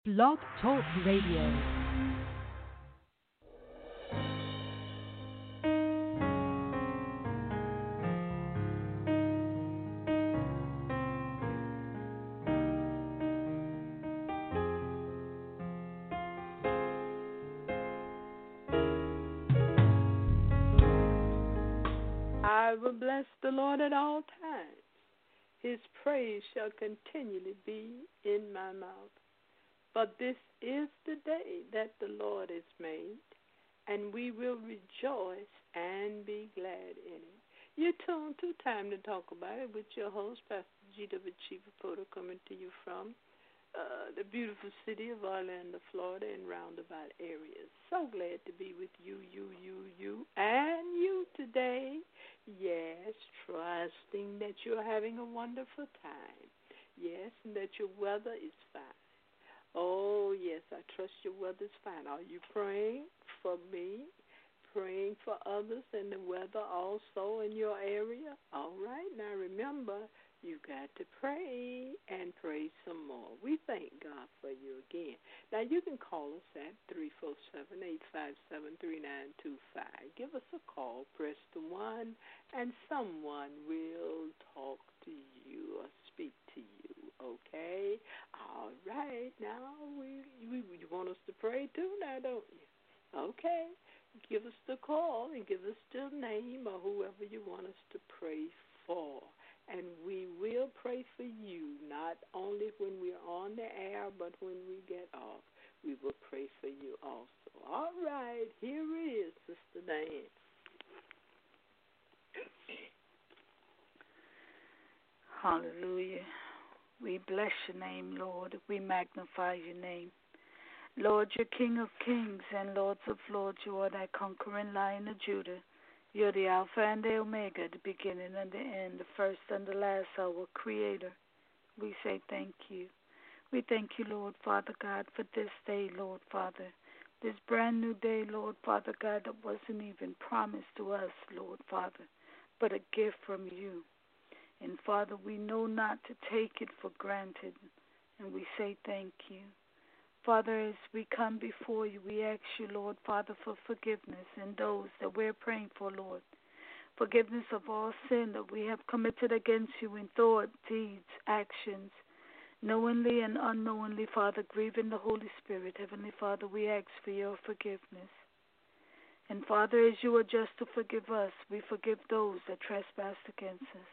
Blog Talk Radio. I will bless the Lord at all times. His praise shall continually be in my mouth. But this is the day that the Lord has made, and we will rejoice and be glad in it. You're tuned to Time to Talk About It with your host, Pastor G.W. Chief Porter, coming to you from the beautiful city of Orlando, Florida, and roundabout areas. So glad to be with you, and you today. Yes, trusting that you're having a wonderful time. Yes, and that your weather is fine. Oh, yes, I trust your weather's fine. Are you praying for me? Praying for others and the weather also in your area? All right, now remember, you got to pray and pray some more. We thank God for you again. Now, you can call us at 347-857-3925. Give us a call, press the 1, and someone will talk to you or speak to you, okay? All right, now, you want us to pray too now, don't you? Okay, give us the call and give us the name or whoever you want us to pray for. And we will pray for you, not only when we're on the air, but when we get off. We will pray for you also. All right, here it is, Sister Diane. Hallelujah. We bless your name, Lord. We magnify your name. Lord, you're King of kings and Lords of lords. You are that conquering Lion of Judah. You're the Alpha and the Omega, the beginning and the end, the first and the last, our Creator. We say thank you. We thank you, Lord, Father God, for this day, Lord, Father. This brand new day, Lord, Father God, that wasn't even promised to us, Lord, Father, but a gift from you. And, Father, we know not to take it for granted, and we say thank you. Father, as we come before you, we ask you, Lord, Father, for forgiveness in those that we're praying for, Lord. Forgiveness of all sin that we have committed against you in thought, deeds, actions, knowingly and unknowingly, Father, grieving the Holy Spirit. Heavenly Father, we ask for your forgiveness. And, Father, as you are just to forgive us, we forgive those that trespass against us.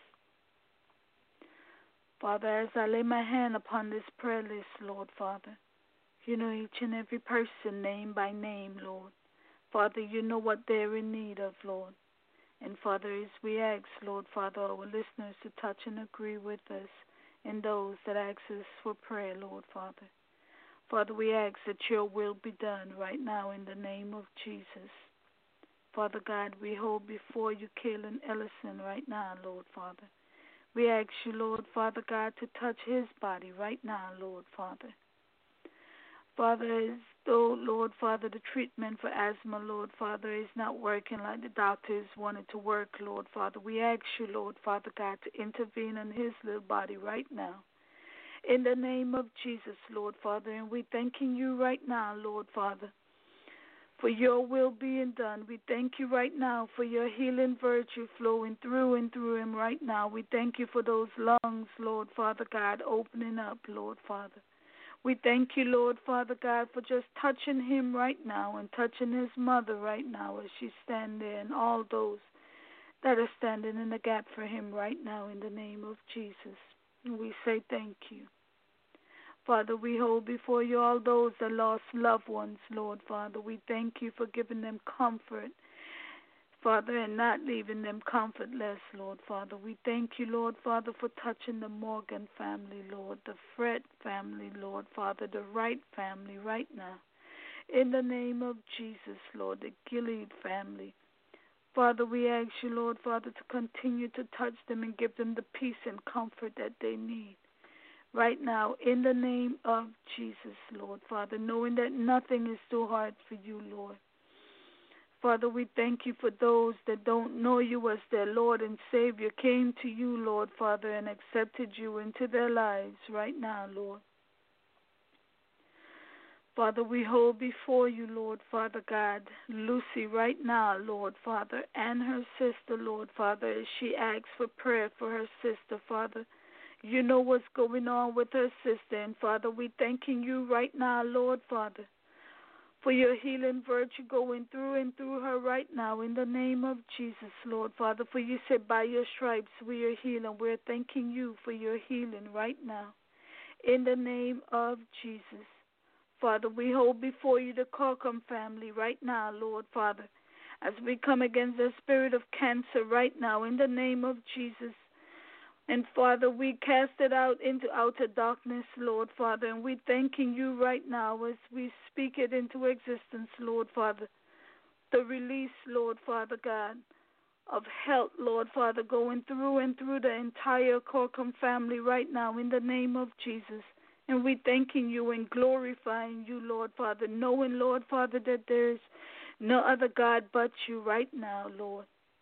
Father, as I lay my hand upon this prayer list, Lord, Father, you know each and every person name by name, Lord. Father, you know what they're in need of, Lord. And, Father, as we ask, Lord, Father, our listeners to touch and agree with us and those that ask us for prayer, Lord, Father. Father, we ask that your will be done right now in the name of Jesus. Father God, we hold before you Kaylin Ellison right now, Lord, Father. We ask you, Lord, Father God, to touch his body right now, Lord, Father. Father, as though, Lord, Father, the treatment for asthma, Lord, Father, is not working like the doctors wanted to work, Lord, Father. We ask you, Lord, Father God, to intervene in his little body right now. In the name of Jesus, Lord, Father, and we thanking you right now, Lord, Father, for your will being done. We thank you right now for your healing virtue flowing through and through him right now. We thank you for those lungs, Lord, Father God, opening up, Lord, Father. We thank you, Lord, Father God, for just touching him right now and touching his mother right now as she stands there and all those that are standing in the gap for him right now in the name of Jesus. And we say thank you. Father, we hold before you all those that lost loved ones, Lord, Father. We thank you for giving them comfort, Father, and not leaving them comfortless, Lord, Father. We thank you, Lord, Father, for touching the Morgan family, Lord, the Fred family, Lord, Father, the Wright family right now. In the name of Jesus, Lord, the Gilead family. Father, we ask you, Lord, Father, to continue to touch them and give them the peace and comfort that they need. Right now, in the name of Jesus, Lord, Father, knowing that nothing is too hard for you, Lord. Father, we thank you for those that don't know you as their Lord and Savior, came to you, Lord, Father, and accepted you into their lives right now, Lord. Father, we hold before you, Lord, Father God, Lucy right now, Lord, Father, and her sister, Lord, Father, as she asks for prayer for her sister, Father. You know what's going on with her sister, and Father, we thanking you right now, Lord, Father, for your healing virtue going through and through her right now in the name of Jesus, Lord, Father, for you said by your stripes we are healed, and we're thanking you for your healing right now in the name of Jesus. Father, we hold before you the Corcoran family right now, Lord, Father, as we come against the spirit of cancer right now in the name of Jesus. And, Father, we cast it out into outer darkness, Lord, Father, and we thanking you right now as we speak it into existence, Lord, Father, the release, Lord, Father God, of health, Lord, Father, going through and through the entire Corcoran family right now in the name of Jesus. And we thanking you and glorifying you, Lord, Father, knowing, Lord, Father, that there's no other God but you right now, Lord.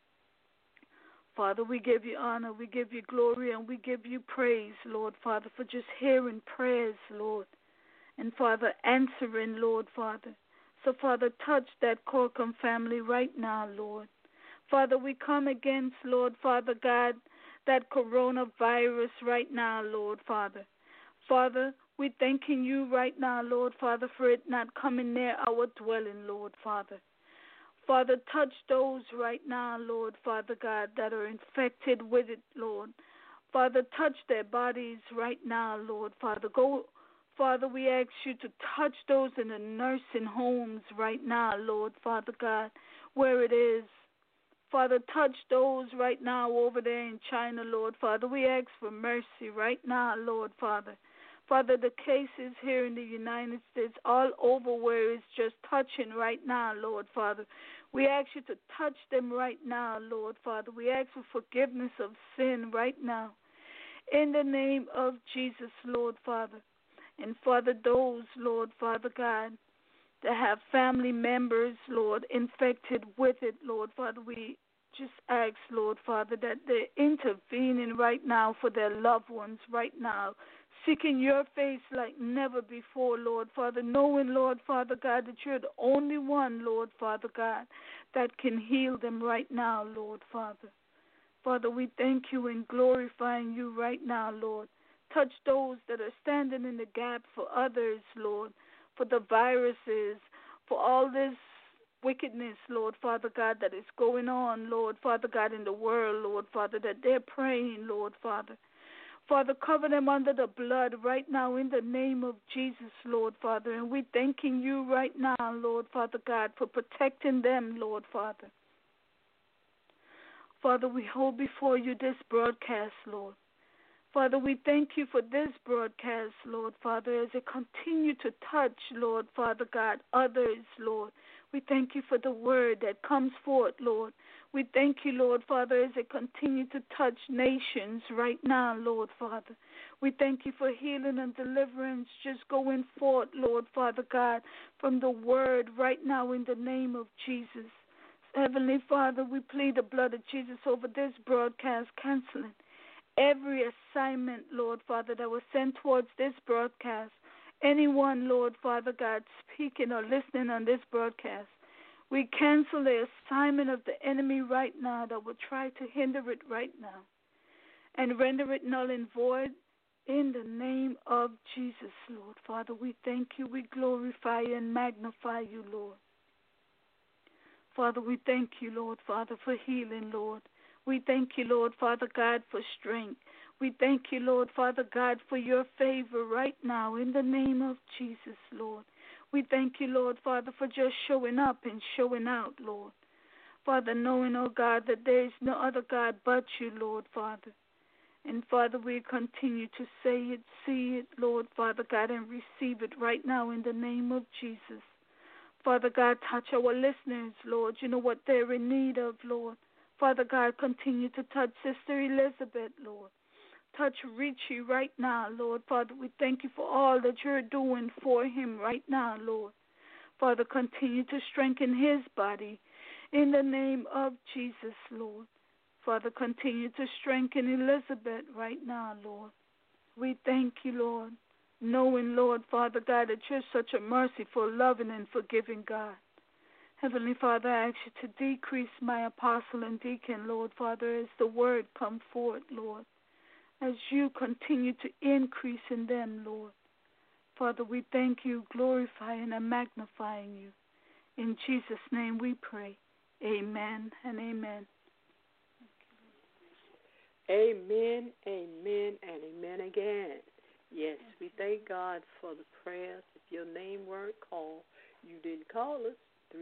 Father, we give you honor, we give you glory, and we give you praise, Lord, Father, for just hearing prayers, Lord, and, Father, answering, Lord, Father. So, Father, touch that Corcoran family right now, Lord. Father, we come against, Lord, Father God, that coronavirus right now, Lord, Father. Father, we thanking you right now, Lord, Father, for it not coming near our dwelling, Lord, Father. Father, touch those right now, Lord, Father God, that are infected with it, Lord. Father, touch their bodies right now, Lord, Father. Father, we ask you to touch those in the nursing homes right now, Lord, Father God, where it is. Father, touch those right now over there in China, Lord, Father. We ask for mercy right now, Lord, Father. Father, the cases here in the United States, all over where it's just touching right now, Lord, Father. We ask you to touch them right now, Lord, Father. We ask for forgiveness of sin right now. In the name of Jesus, Lord, Father. And, Father, those, Lord, Father God, that have family members, Lord, infected with it, Lord, Father, we just ask, Lord, Father, that they're intervening right now for their loved ones right now, seeking your face like never before, Lord, Father, knowing, Lord, Father God, that you're the only one, Lord, Father God, that can heal them right now, Lord, Father. Father, we thank you and glorifying you right now, Lord. Touch those that are standing in the gap for others, Lord, for the viruses, for all this wickedness, Lord, Father God, that is going on, Lord, Father God, in the world, Lord, Father, that they're praying, Lord, Father. Father, cover them under the blood right now in the name of Jesus, Lord, Father. And we're thanking you right now, Lord, Father God, for protecting them, Lord, Father. Father, we hold before you this broadcast, Lord. Father, we thank you for this broadcast, Lord, Father, as it continue to touch, Lord, Father God, others, Lord. We thank you for the word that comes forth, Lord. We thank you, Lord, Father, as it continue to touch nations right now, Lord, Father. We thank you for healing and deliverance just going forth, Lord, Father God, from the word right now in the name of Jesus. Heavenly Father, we plead the blood of Jesus over this broadcast, canceling every assignment, Lord, Father, that was sent towards this broadcast. Anyone, Lord, Father God, speaking or listening on this broadcast, we cancel the assignment of the enemy right now that will try to hinder it right now and render it null and void in the name of Jesus, Lord. Father, we thank you, we glorify you and magnify you, Lord. Father, we thank you, Lord, Father, for healing, Lord. We thank you, Lord, Father God, for strength. We thank you, Lord, Father God, for your favor right now in the name of Jesus, Lord. We thank you, Lord, Father, for just showing up and showing out, Lord. Father, knowing, oh God, that there is no other God but you, Lord, Father. And, Father, we continue to say it, see it, Lord, Father God, and receive it right now in the name of Jesus. Father God, touch our listeners, Lord. You know what they're in need of, Lord. Father God, continue to touch Sister Elizabeth, Lord. Touch Richie right now, Lord. Father, we thank you for all that you're doing for him right now, Lord. Father, continue to strengthen his body in the name of Jesus, Lord. Father, continue to strengthen Elizabeth right now, Lord. We thank you, Lord. knowing, Lord, Father God, that you're such a merciful, loving, and forgiving God. Heavenly Father, I ask you to decrease my apostle and deacon, Lord, Father, as the word come forth, Lord, as you continue to increase in them, Lord. Father, we thank you, glorifying and magnifying you. In Jesus' name we pray. Amen and amen. Amen, amen, and amen again. Yes, we thank God for the prayers. If your name weren't called, you didn't call us,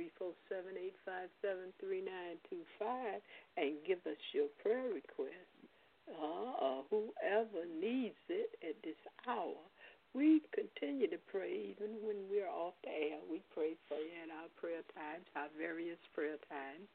347-857-3925, and give us your prayer request. Whoever needs it at this hour, we continue to pray even when we're off the air. We pray for you at our prayer times, our various prayer times.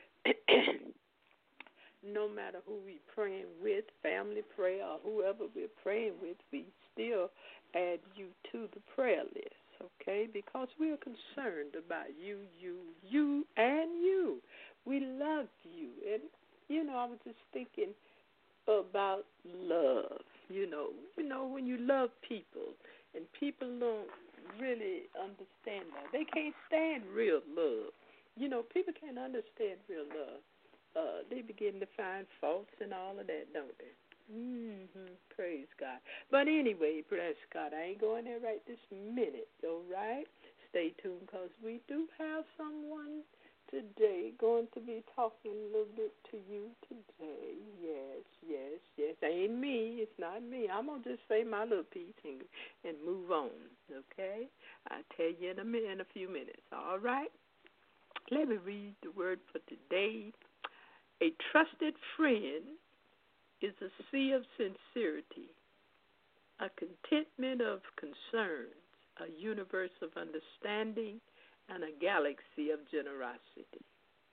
No matter who we're praying with, family prayer, or whoever we're praying with, we still add you to the prayer list, okay? Because we're concerned about you, and you. We love you. And, I was just thinking about love. When you love people, and people don't really understand that. They can't stand real love. People can't understand real love. They begin to find faults and all of that, don't they? Praise God. But anyway, bless God. I ain't going there right this minute, all right? Stay tuned, because we do have someone today going to be talking a little bit to you today. Yes. Ain't me. It's not me. I'm going to just say my little piece and move on, okay? I'll tell you in a few minutes, all right? Let me read the word for today. A trusted friend is a sea of sincerity, a contentment of concerns, a universe of understanding, and a galaxy of generosity.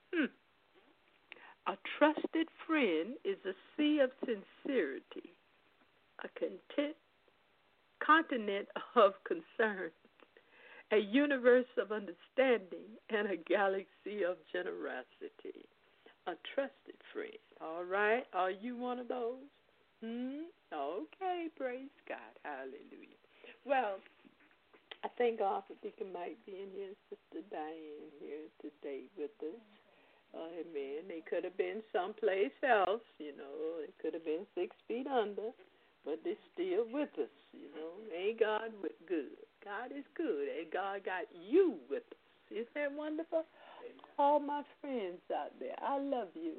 A trusted friend is a sea of sincerity, a continent of concerns, a universe of understanding, and a galaxy of generosity. A trusted friend. All right? Are you one of those? Okay, praise God. Hallelujah. Well, I thank God for Deacon Mike being here, Sister Diane here today with us. Amen. They could have been someplace else, They could have been 6 feet under, but they're still with us, Ain't God good? God is good, and God got you with us. Isn't that wonderful? All my friends out there, I love you.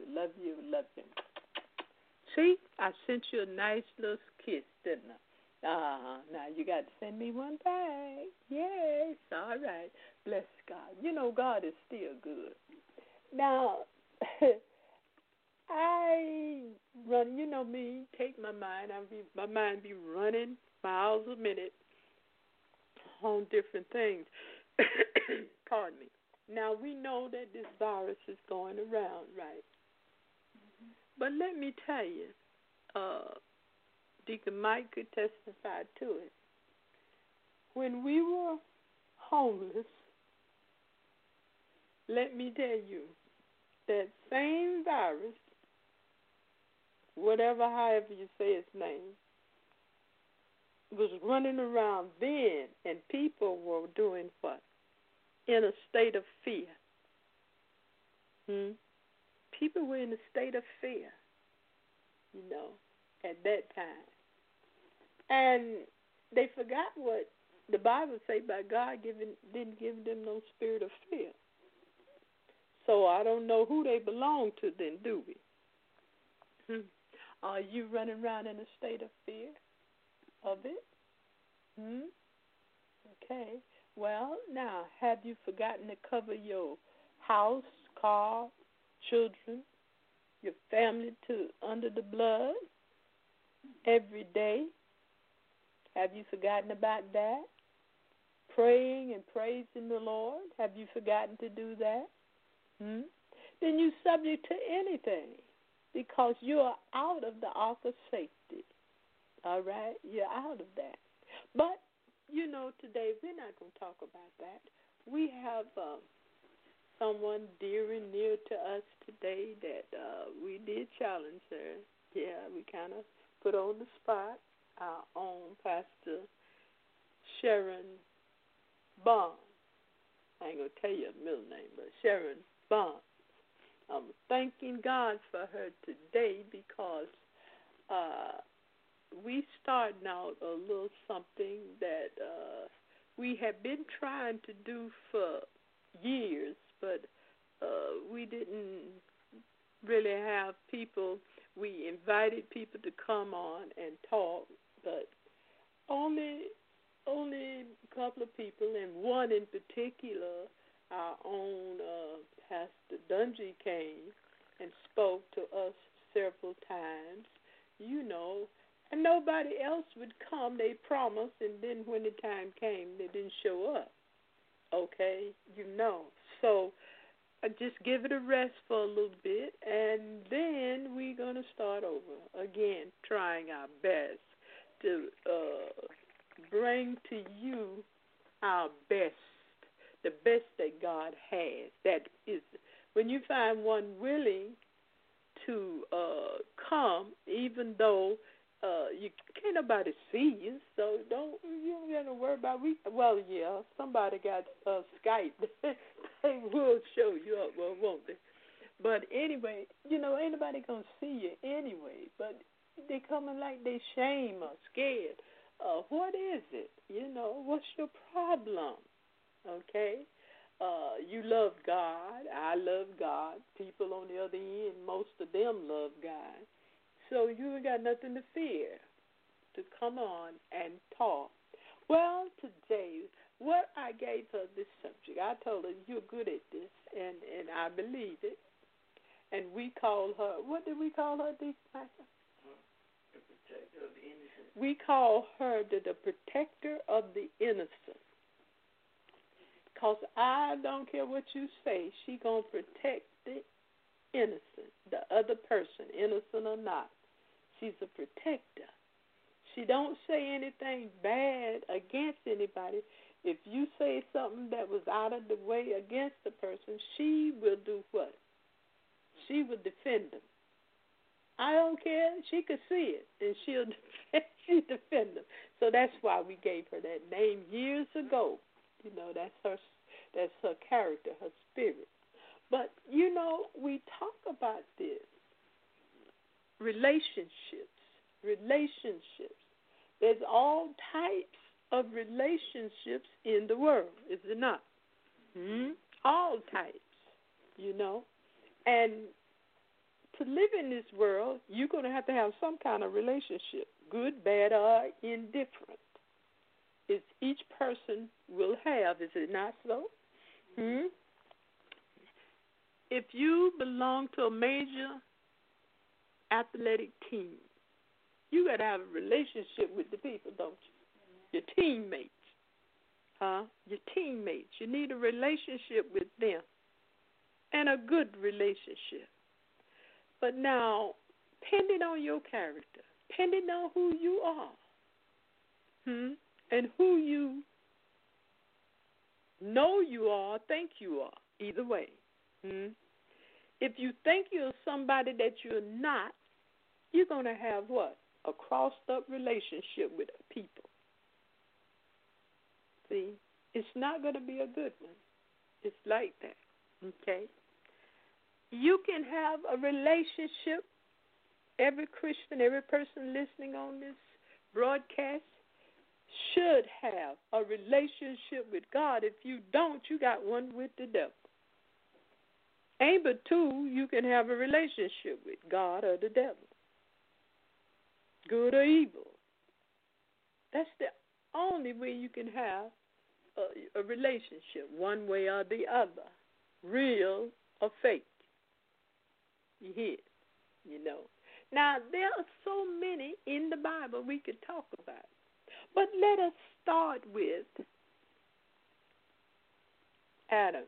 See, I sent you a nice little kiss, didn't I? Now you got to send me one back. Yes, all right. Bless God. God is still good. Now, I run, me, take my mind. My mind be running miles a minute on different things. Pardon me. Now, we know that this virus is going around, right? But let me tell you, Deacon Mike could testify to it. When we were homeless, let me tell you, that same virus, however you say its name, was running around then, and people were doing what? In a state of fear. People were in a state of fear, at that time. And they forgot what the Bible say about God didn't give them no spirit of fear. So I don't know who they belong to then, do we? Are you running around in a state of fear of it? Okay. Well, now, have you forgotten to cover your house, car, children, your family under the blood every day? Have you forgotten about that? Praying and praising the Lord, have you forgotten to do that? Then you're subject to anything because you're out of the ark of safety. All right? You're out of that. But, today we're not going to talk about that. We have someone dear and near to us today that we did challenge her. Yeah, we kind of put on the spot our own Pastor Sharon Bond. I ain't going to tell you her middle name, but Sharon Bond. I'm thanking God for her today because we starting out a little something that we have been trying to do for years, but we didn't really have people. We invited people to come on and talk, but only a couple of people, and one in particular, our own Pastor Dungy came and spoke to us several times, and nobody else would come. They promised, and then when the time came, they didn't show up. Okay, So just give it a rest for a little bit, and then we're going to start over again, trying our best to bring to you our best, the best that God has. That is, when you find one willing to come, even though you can't nobody see you, so you don't got to worry about. Somebody got Skype. They will show you up, won't they? But anyway, ain't nobody gonna see you anyway. But they coming like they shame or scared. What is it? What's your problem? Okay? You love God. I love God. People on the other end, most of them love God. So you ain't got nothing to fear to come on and talk. Well, today, what I gave her this subject, I told her, you're good at this, and I believe it. And we call her, what did we call her, Deacon Michael? The protector of the innocent. We call her the protector of the innocent. Because I don't care what you say, she going to protect the innocent, the other person, innocent or not. She's a protector. She don't say anything bad against anybody. If you say something that was out of the way against the person, she will do what? She will defend them. I don't care. She could see it, and she'll defend them. So that's why we gave her that name years ago. That's her character, her spirit. But, we talk about this. Relationships. There's all types of relationships in the world, is it not? All types, And to live in this world, you're going to have some kind of relationship, good, bad, or indifferent. It's each person will have, is it not so? If you belong to a major athletic team, you got to have a relationship with the people, don't you? Your teammates. Your teammates. You need a relationship with them, and a good relationship. But now, depending on your character, depending on who you are, and who you know you are, think you are, either way. If you think you're somebody that you're not, you're going to have what? A crossed-up relationship with people. See? It's not going to be a good one. It's like that, okay? You can have a relationship, every Christian, every person listening on this broadcast should have a relationship with God. If you don't, you got one with the devil. Ain't but two you can have a relationship with, God or the devil. Good or evil. That's the only way you can have a relationship, one way or the other, real or fake. You hear? Now, there are so many in the Bible we could talk about. But let us start with Adam.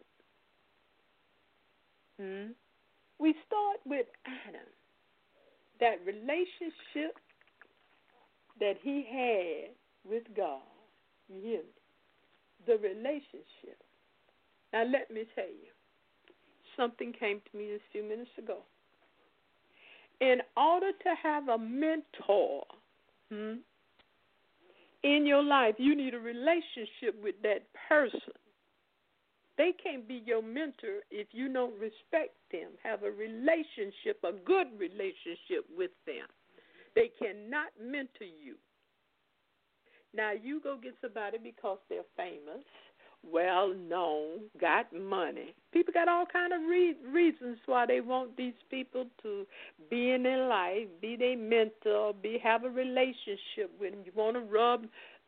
We start with Adam, that relationship that he had with God. You hear me? The relationship. Now, let me tell you, something came to me just a few minutes ago. In order to have a mentor, in your life, you need a relationship with that person. They can't be your mentor if you don't respect them, have a relationship, a good relationship with them. They cannot mentor you. Now, you go get somebody because they're famous, well-known, got money. People got all kind of reasons why they want these people to be in their life, be their mentor, have a relationship with them. You want to rub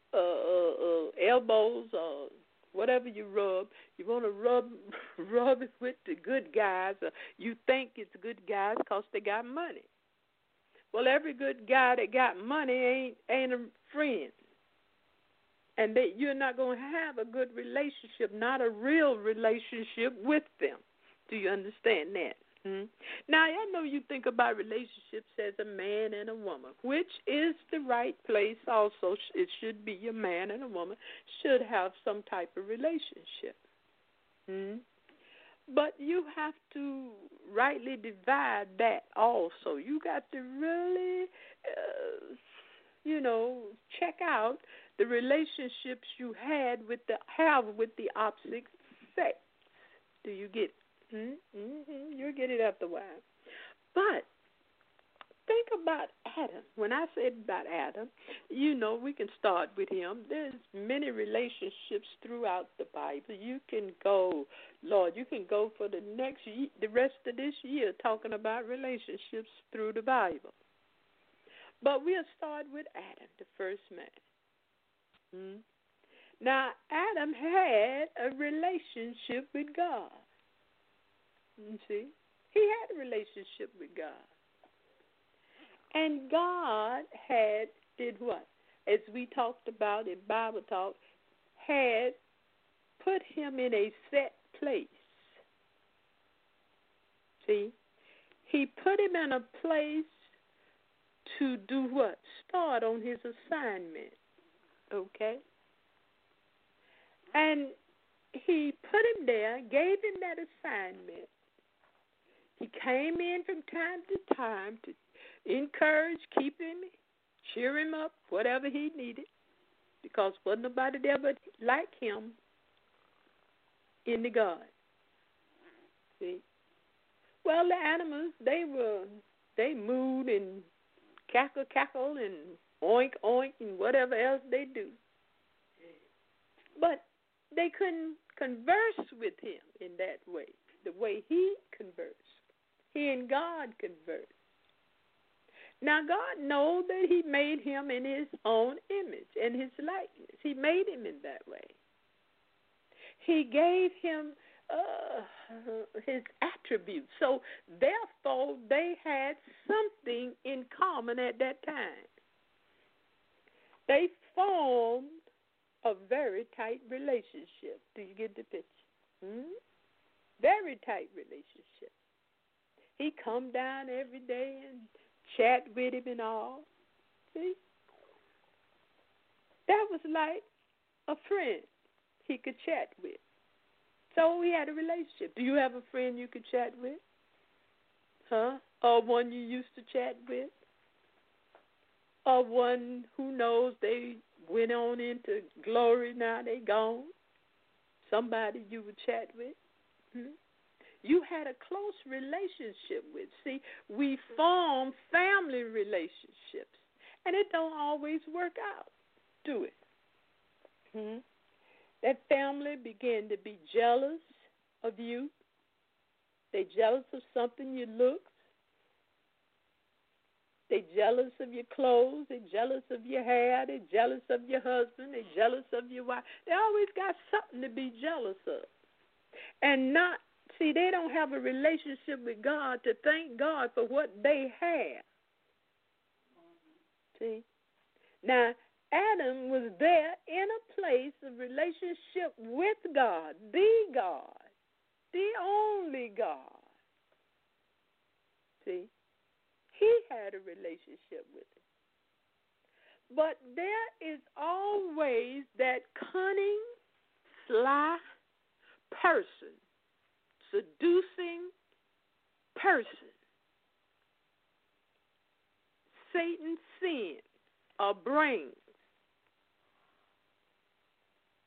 elbows or whatever you rub. You want to rub it with the good guys, or you think it's good guys because they got money. Well, every good guy that got money ain't a friend. And that you're not going to have a good relationship, not a real relationship with them. Do you understand that? Now, I know you think about relationships as a man and a woman, which is the right place also. It should be a man and a woman should have some type of relationship. But you have to rightly divide that also. You got to really, check out the relationships you have with the opposite sex. Do you get it? You'll get it after a while. But think about Adam. When I said about Adam, we can start with him. There's many relationships throughout the Bible. You can go, Lord, for the rest of this year talking about relationships through the Bible. But we'll start with Adam, the first man. Now, Adam had a relationship with God. You see? He had a relationship with God. And God did what? As we talked about in Bible Talk, had put him in a set place. See? He put him in a place to do what? Start on his assignment. Okay? And he put him there, gave him that assignment. He came in from time to time to encourage, keep him, cheer him up, whatever he needed, because wasn't nobody there but like him in the garden. See? Well, the animals, they mooed and cackle and oink and whatever else they do. But they couldn't converse with him in that way, the way he conversed. He and God conversed. Now, God knows that he made him in his own image and his likeness. He made him in that way. He gave him his attributes. So, therefore, they had something in common at that time. They formed a very tight relationship. Do you get the picture? Very tight relationship. He come down every day and chat with him and all. See? That was like a friend he could chat with. So we had a relationship. Do you have a friend you could chat with? Huh? Or one you used to chat with? Or one who knows they went on into glory, now they gone? Somebody you would chat with? You had a close relationship with. See, we form family relationships, and it don't always work out, do it? That family began to be jealous of you. They jealous of something you look. They jealous of your clothes. They jealous of your hair. They jealous of your husband. They jealous of your wife. They always got something to be jealous of. And they don't have a relationship with God to thank God for what they have. See? Now, Adam was there in a place of relationship with God, the only God. See? He had a relationship with him. But there is always that cunning, sly person, seducing person. Satan sin or brains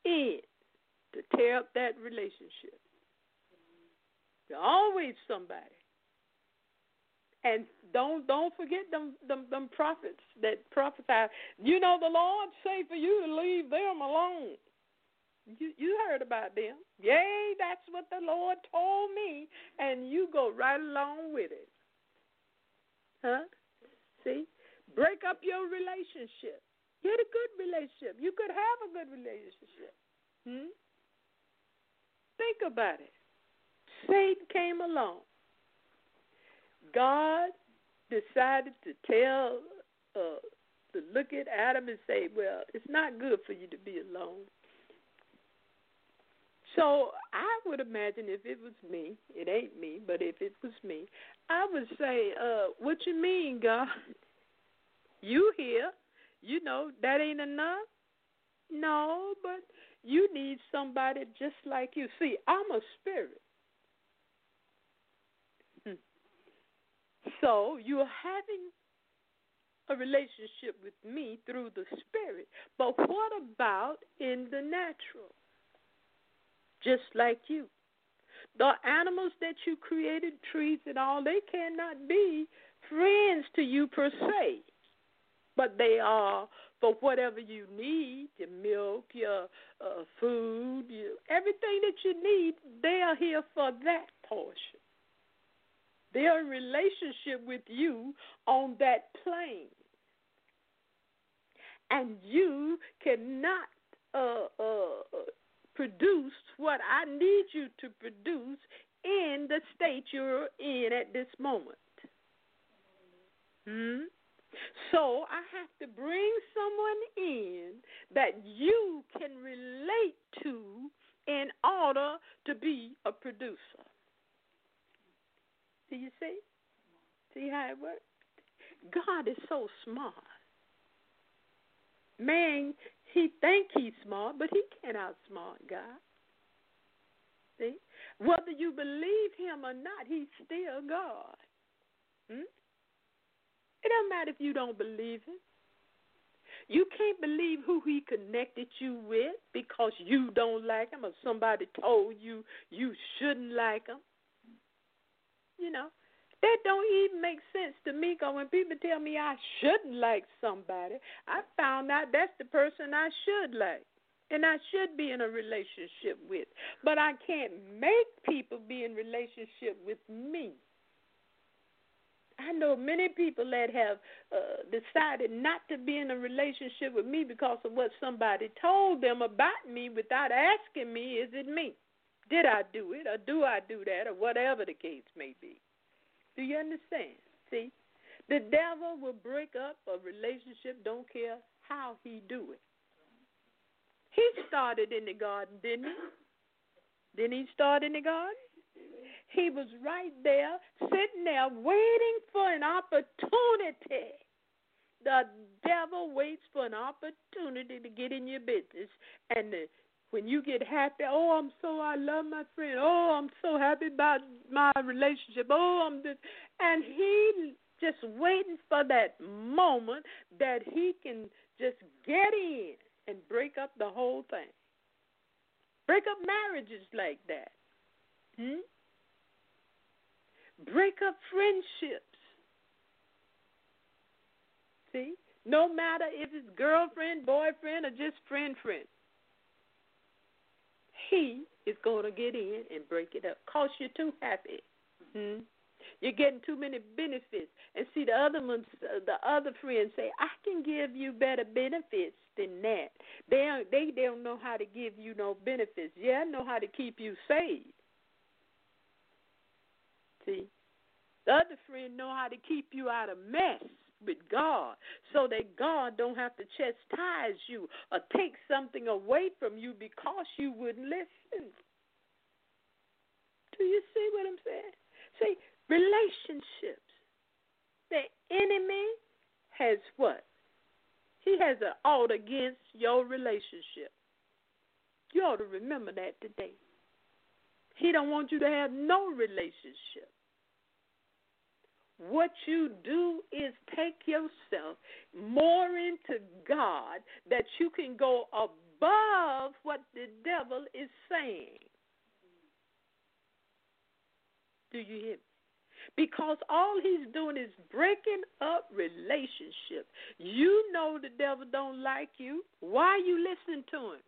in to tear up that relationship. There's always somebody. And don't forget them prophets that prophesy. You know, the Lord say for you to leave them alone. You heard about them. Yay, that's what the Lord told me, and you go right along with it. Huh? See? Break up your relationship. Get a good relationship. You could have a good relationship. Think about it. Satan came along. God decided to look at Adam and say, well, it's not good for you to be alone. So I would imagine if it was me, it ain't me, but if it was me, I would say, what you mean, God? You here. You know, that ain't enough? No, but you need somebody just like you. See, I'm a spirit. So you're having a relationship with me through the spirit. But what about in the natural? Just like you. The animals that you created, trees and all, they cannot be friends to you per se. But they are for whatever you need, your milk, your food, everything that you need, they are here for that portion. They are in relationship with you on that plane. And you cannot produce what I need you to produce in the state you're in at this moment. So I have to bring someone in that you can relate to in order to be a producer. Do you see? See how it works? God is so smart. Man, he think he's smart, but he can't outsmart God. See? Whether you believe him or not, he's still God. It don't matter if you don't believe him. You can't believe who he connected you with because you don't like him or somebody told you you shouldn't like him. You know, that don't even make sense to me, because when people tell me I shouldn't like somebody, I found out that's the person I should like and I should be in a relationship with. But I can't make people be in relationship with me. I know many people that have decided not to be in a relationship with me because of what somebody told them about me without asking me, is it me? Did I do it, or do I do that, or whatever the case may be? Do you understand? See, the devil will break up a relationship, don't care how he do it. He started in the garden, didn't he? Didn't he start in the garden? He was right there, sitting there, waiting for an opportunity. The devil waits for an opportunity to get in your business. And when you get happy, I love my friend. Oh, I'm so happy about my relationship. Oh, I'm this. And he just waiting for that moment that he can just get in and break up the whole thing. Break up marriages like that. Break up friendships. See? No matter if it's girlfriend, boyfriend, or just friend. He is going to get in and break it up because you're too happy. You're getting too many benefits. And see, the other friends say, I can give you better benefits than that. They don't know how to give you no benefits. Yeah, I know how to keep you saved. See, the other friend know how to keep you out of mess with God so that God don't have to chastise you or take something away from you because you wouldn't listen. Do you see what I'm saying? See, relationships. The enemy has what? He has an ought against your relationship. You ought to remember that today. He don't want you to have no relationship. What you do is take yourself more into God that you can go above what the devil is saying. Do you hear me? Because all he's doing is breaking up relationships. You know the devil don't like you. Why are you listening to him?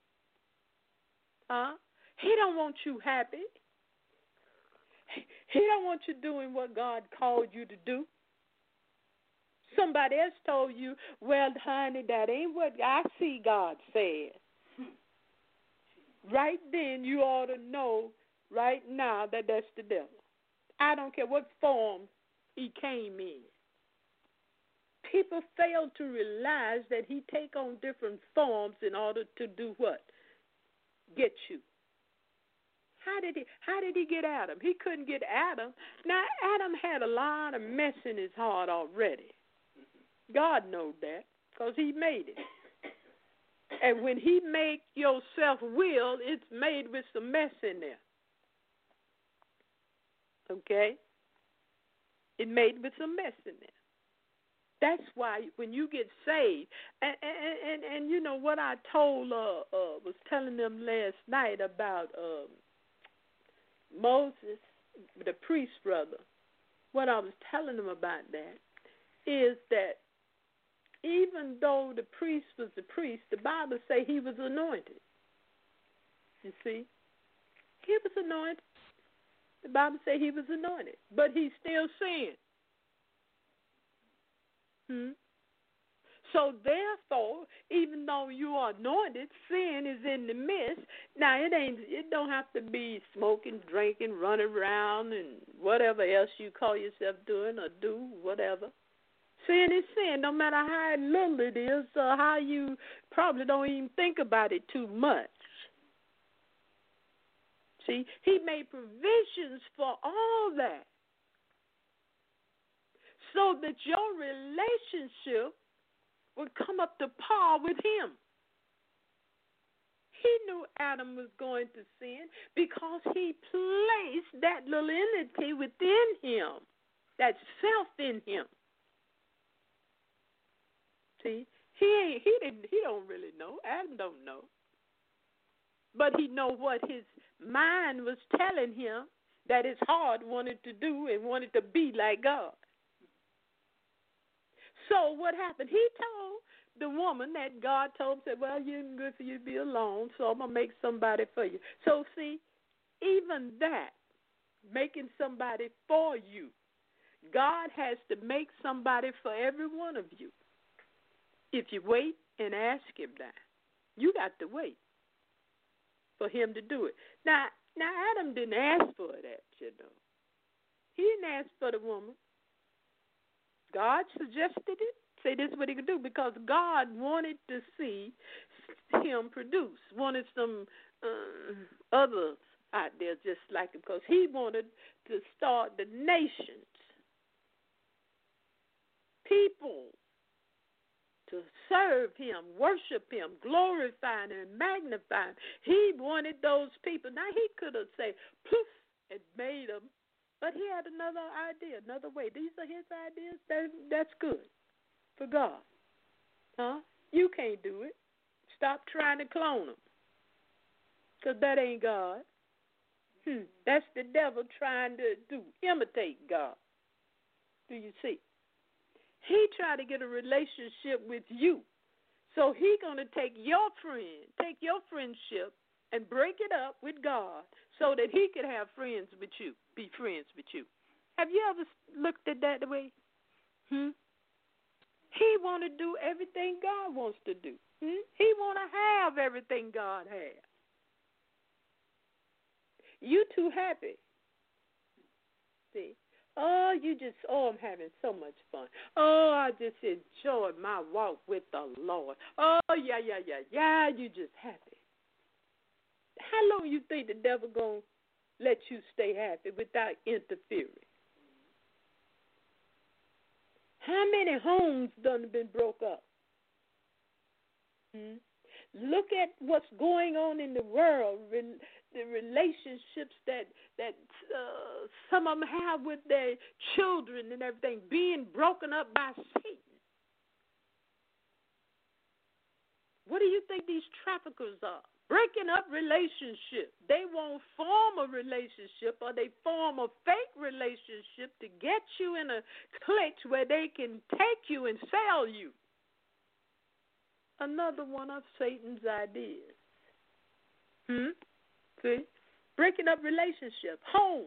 Huh? He don't want you happy. He don't want you doing what God called you to do. Somebody else told you, well, honey, that ain't what I see God said. Right then, you ought to know right now that that's the devil. I don't care what form he came in. People fail to realize that he take on different forms in order to do what? Get you. How did he get Adam? He couldn't get Adam. Now, Adam had a lot of mess in his heart already. God knows that because he made it. And when he make your self-will, it's made with some mess in there. Okay? It made with some mess in there. That's why when you get saved, and you know what I told, was telling them last night about Moses, the priest brother, what I was telling them about that is that even though the priest was the priest, the Bible say he was anointed. You see? He was anointed. The Bible say he was anointed, but he still sinned. So therefore, even though you are anointed, sin is in the midst. Now it don't have to be smoking, drinking, running around, and whatever else you call yourself doing or do whatever. Sin is sin, no matter how little it is or how you probably don't even think about it too much. See, he made provisions for all that so that your relationship would come up to par with him. He knew Adam was going to sin because he placed that little entity within him, that self in him. See, he don't really know. Adam don't know. But he know what his mind was telling him that his heart wanted to do and wanted to be like God. So what happened? He told the woman that God told him, said, well, it's good for you to be alone, so I'm going to make somebody for you. So see, even that, making somebody for you, God has to make somebody for every one of you. If you wait and ask him that, you got to wait for him to do it. Now Adam didn't ask for that, you know. He didn't ask for the woman. God suggested it. Say this is what he could do because God wanted to see him produce, wanted some others out there just like him because he wanted to start the nations, people, to serve him, worship him, glorify him, and magnify him. He wanted those people. Now, he could have said, poof, and made them, but he had another idea, another way. These are his ideas. That's good for God. Huh? You can't do it. Stop trying to clone them because that ain't God. That's the devil trying to imitate God. Do you see? He tried to get a relationship with you. So he going to take your friendship and break it up with God so that he could have friends with you, be friends with you. Have you ever looked at that way? He want to do everything God wants to do. He want to have everything God has. You too happy. See? I'm having so much fun. I just enjoyed my walk with the Lord. Yeah, you just happy. How long you think the devil going to let you stay happy without interfering? How many homes done been broke up? Look at what's going on in the world, the relationships that some of them have with their children and everything being broken up by Satan. What do you think these traffickers are? Breaking up relationships. They won't form a relationship, or they form a fake relationship to get you in a clique where they can take you and sell you. Another one of Satan's ideas. See? Breaking up relationships, homes.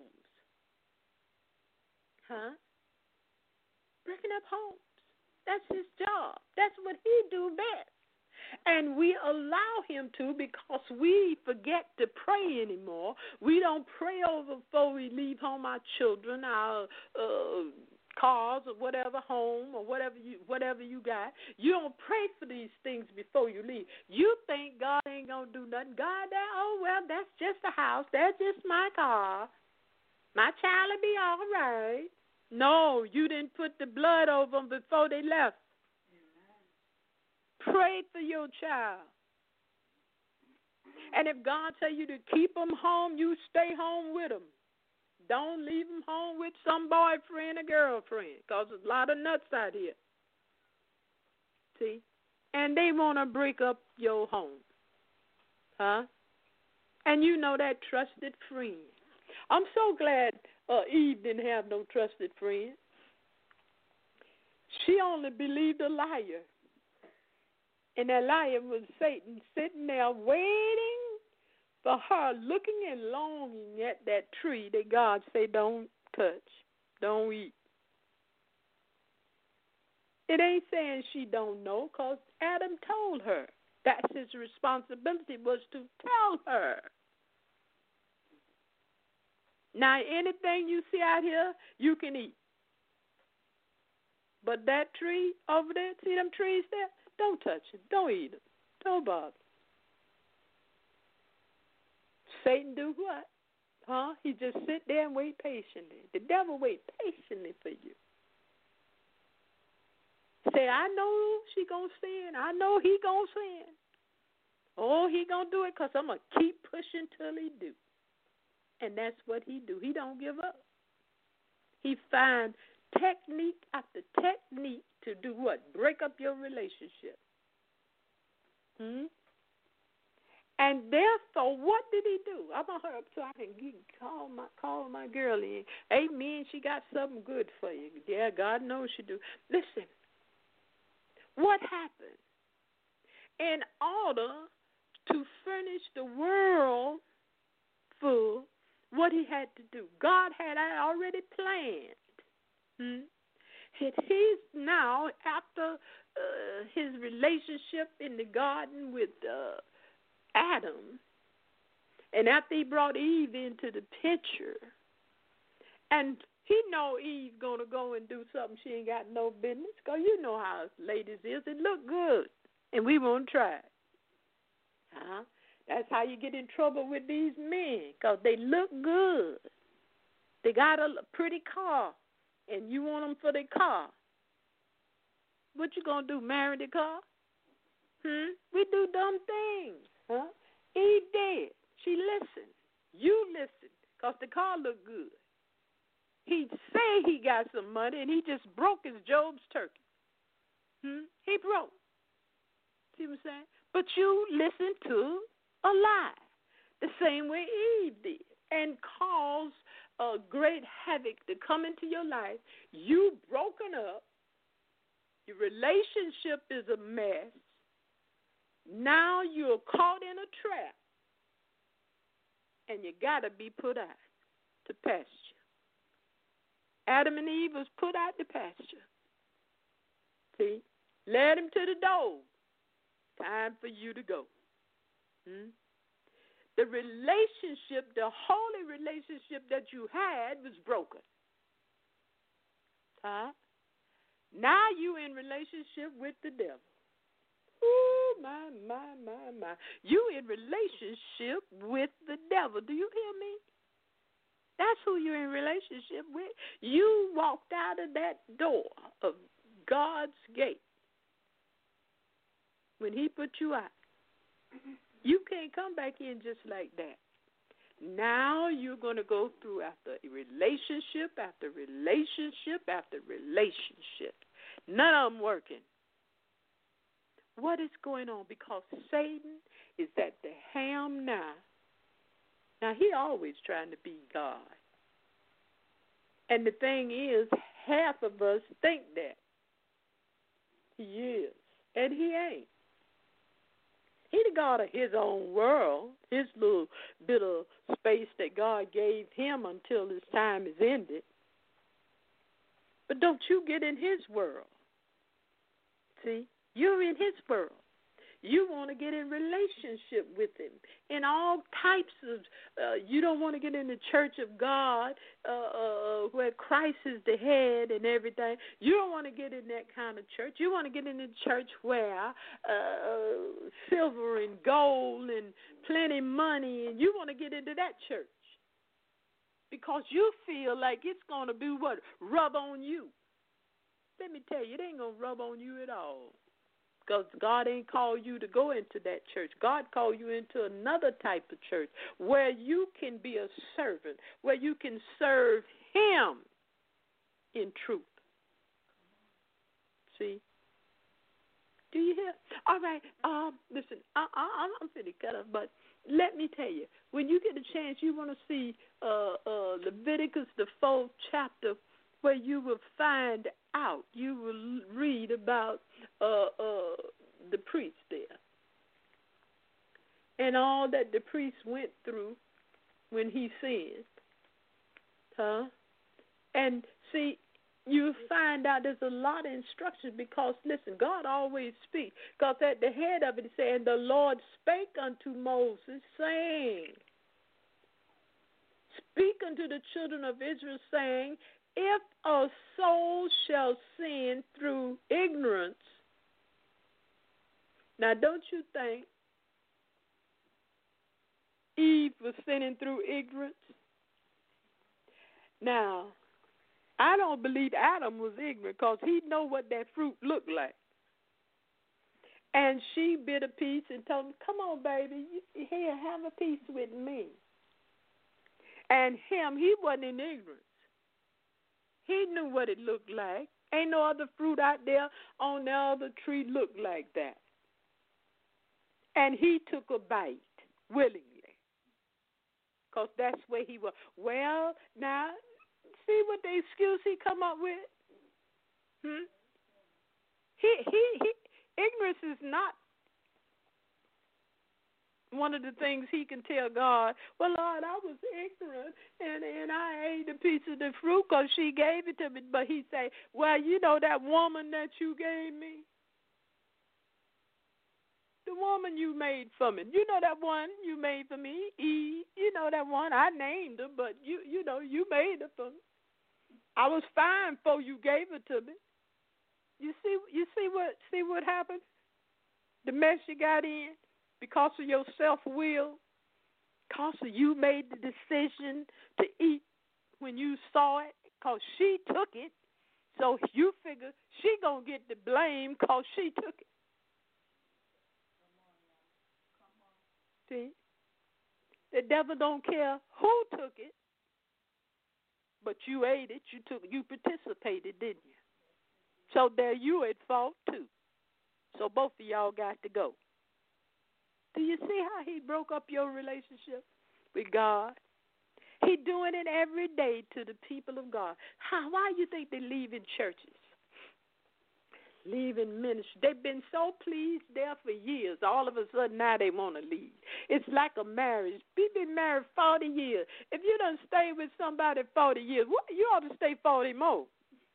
Breaking up homes. That's his job. That's what he do best. And we allow him to because we forget to pray anymore. We don't pray over before we leave home our children, our cars or whatever, home or whatever you got. You don't pray for these things before you leave. You think God ain't going to do nothing. God, that's just a house. That's just my car. My child will be all right. No, you didn't put the blood over them before they left. Pray for your child. And if God tell you to keep them home, you stay home with them. Don't leave them home with some boyfriend or girlfriend, because there's a lot of nuts out here. See? And they want to break up your home. And you know that trusted friend. I'm so glad Eve didn't have no trusted friend. She only believed a liar. And that liar was Satan, sitting there waiting for her, looking and longing at that tree that God said don't touch, don't eat. It ain't saying she don't know, because Adam told her. That's his responsibility, was to tell her. Now, anything you see out here, you can eat. But that tree over there, see them trees there? Don't touch it. Don't eat it. Don't bother. Satan do what? He just sit there and wait patiently. The devil wait patiently for you. Say, I know she going to sin. I know he going to sin. Oh, he going to do it because I'm going to keep pushing till he do. And that's what he do. He don't give up. He find technique after technique to do what? Break up your relationship. And therefore, what did he do? I'm going to hurry up so I can call my girl in. Amen, she got something good for you. Yeah, God knows she do. Listen, what happened? In order to furnish the world full, what he had to do, God had already planned. He's now, after his relationship in the garden with Adam, and after he brought Eve into the picture, and he know Eve going to go and do something she ain't got no business, because you know how ladies is. It look good, and we won't try it. That's how you get in trouble with these men, because they look good. They got a pretty car, and you want them for their car. What you going to do, marry the car? We do dumb things. Eve did. She listened. You listened, because the car looked good. He say he got some money, and he just broke his Job's turkey. He broke. See what I'm saying? But you listened to a lie, the same way Eve did, and caused a great havoc to come into your life. You broken up. Your relationship is a mess. Now you're caught in a trap, and you got to be put out to pasture. Adam and Eve was put out to pasture. See? Led him to the door. Time for you to go. The relationship, the holy relationship that you had was broken. Now you in relationship with the devil. Ooh, my. You in relationship with the devil. Do you hear me? That's who you're in relationship with. You walked out of that door of God's gate when he put you out. You can't come back in just like that. Now you're going to go through after relationship after relationship after relationship. None of them working. What is going on? Because Satan is at the helm now. Now, he always trying to be God. And the thing is, half of us think that he is, and he ain't. He the God of his own world, his little bit of space that God gave him until his time is ended. But don't you get in his world. See, you're in his world. You want to get in relationship with him in all types of, you don't want to get in the church of God where Christ is the head and everything. You don't want to get in that kind of church. You want to get in the church where silver and gold and plenty money, and you want to get into that church because you feel like it's going to do what? Rub on you. Let me tell you, it ain't going to rub on you at all. Because God ain't called you to go into that church. God called you into another type of church where you can be a servant, where you can serve him in truth. See? Do you hear? All right. Listen, I'm finna cut off, but let me tell you, when you get a chance, you want to see Leviticus, the 4th chapter, where you will find out, you will read about the priest there and all that the priest went through when he sinned. And see, you find out there's a lot of instructions because, listen, God always speaks. Because at the head of it, it said, and the Lord spake unto Moses, saying, speak unto the children of Israel, saying, if a soul shall sin through ignorance, now don't you think Eve was sinning through ignorance? Now, I don't believe Adam was ignorant because he know what that fruit looked like. And she bit a piece and told him, come on, baby, here, have a piece with me. And him, he wasn't in ignorance. He knew what it looked like. Ain't no other fruit out there on the other tree looked like that. And he took a bite willingly because that's where he was. Well, now, see what the excuse he come up with? Ignorance is not one of the things he can tell God, well, Lord, I was ignorant, and I ate a piece of the fruit because she gave it to me. But he say, well, you know that woman that you gave me? The woman you made for me. You know that one you made for me, Eve. You know that one. I named her, but you know, you made her for me. I was fine before you gave her to me. You see what happened? The mess you got in? Because of your self-will, because of you made the decision to eat when you saw it, because she took it, so you figure she going to get the blame because she took it. See? The devil don't care who took it, but you ate it, you participated, didn't you? So there you at fault too. So both of y'all got to go. Do you see how he broke up your relationship with God? He doing it every day to the people of God. Why you think they leaving churches? Leaving ministry. They've been so pleased there for years. All of a sudden now they want to leave. It's like a marriage. People been married 40 years. If you done stay with somebody 40 years, you ought to stay 40 more.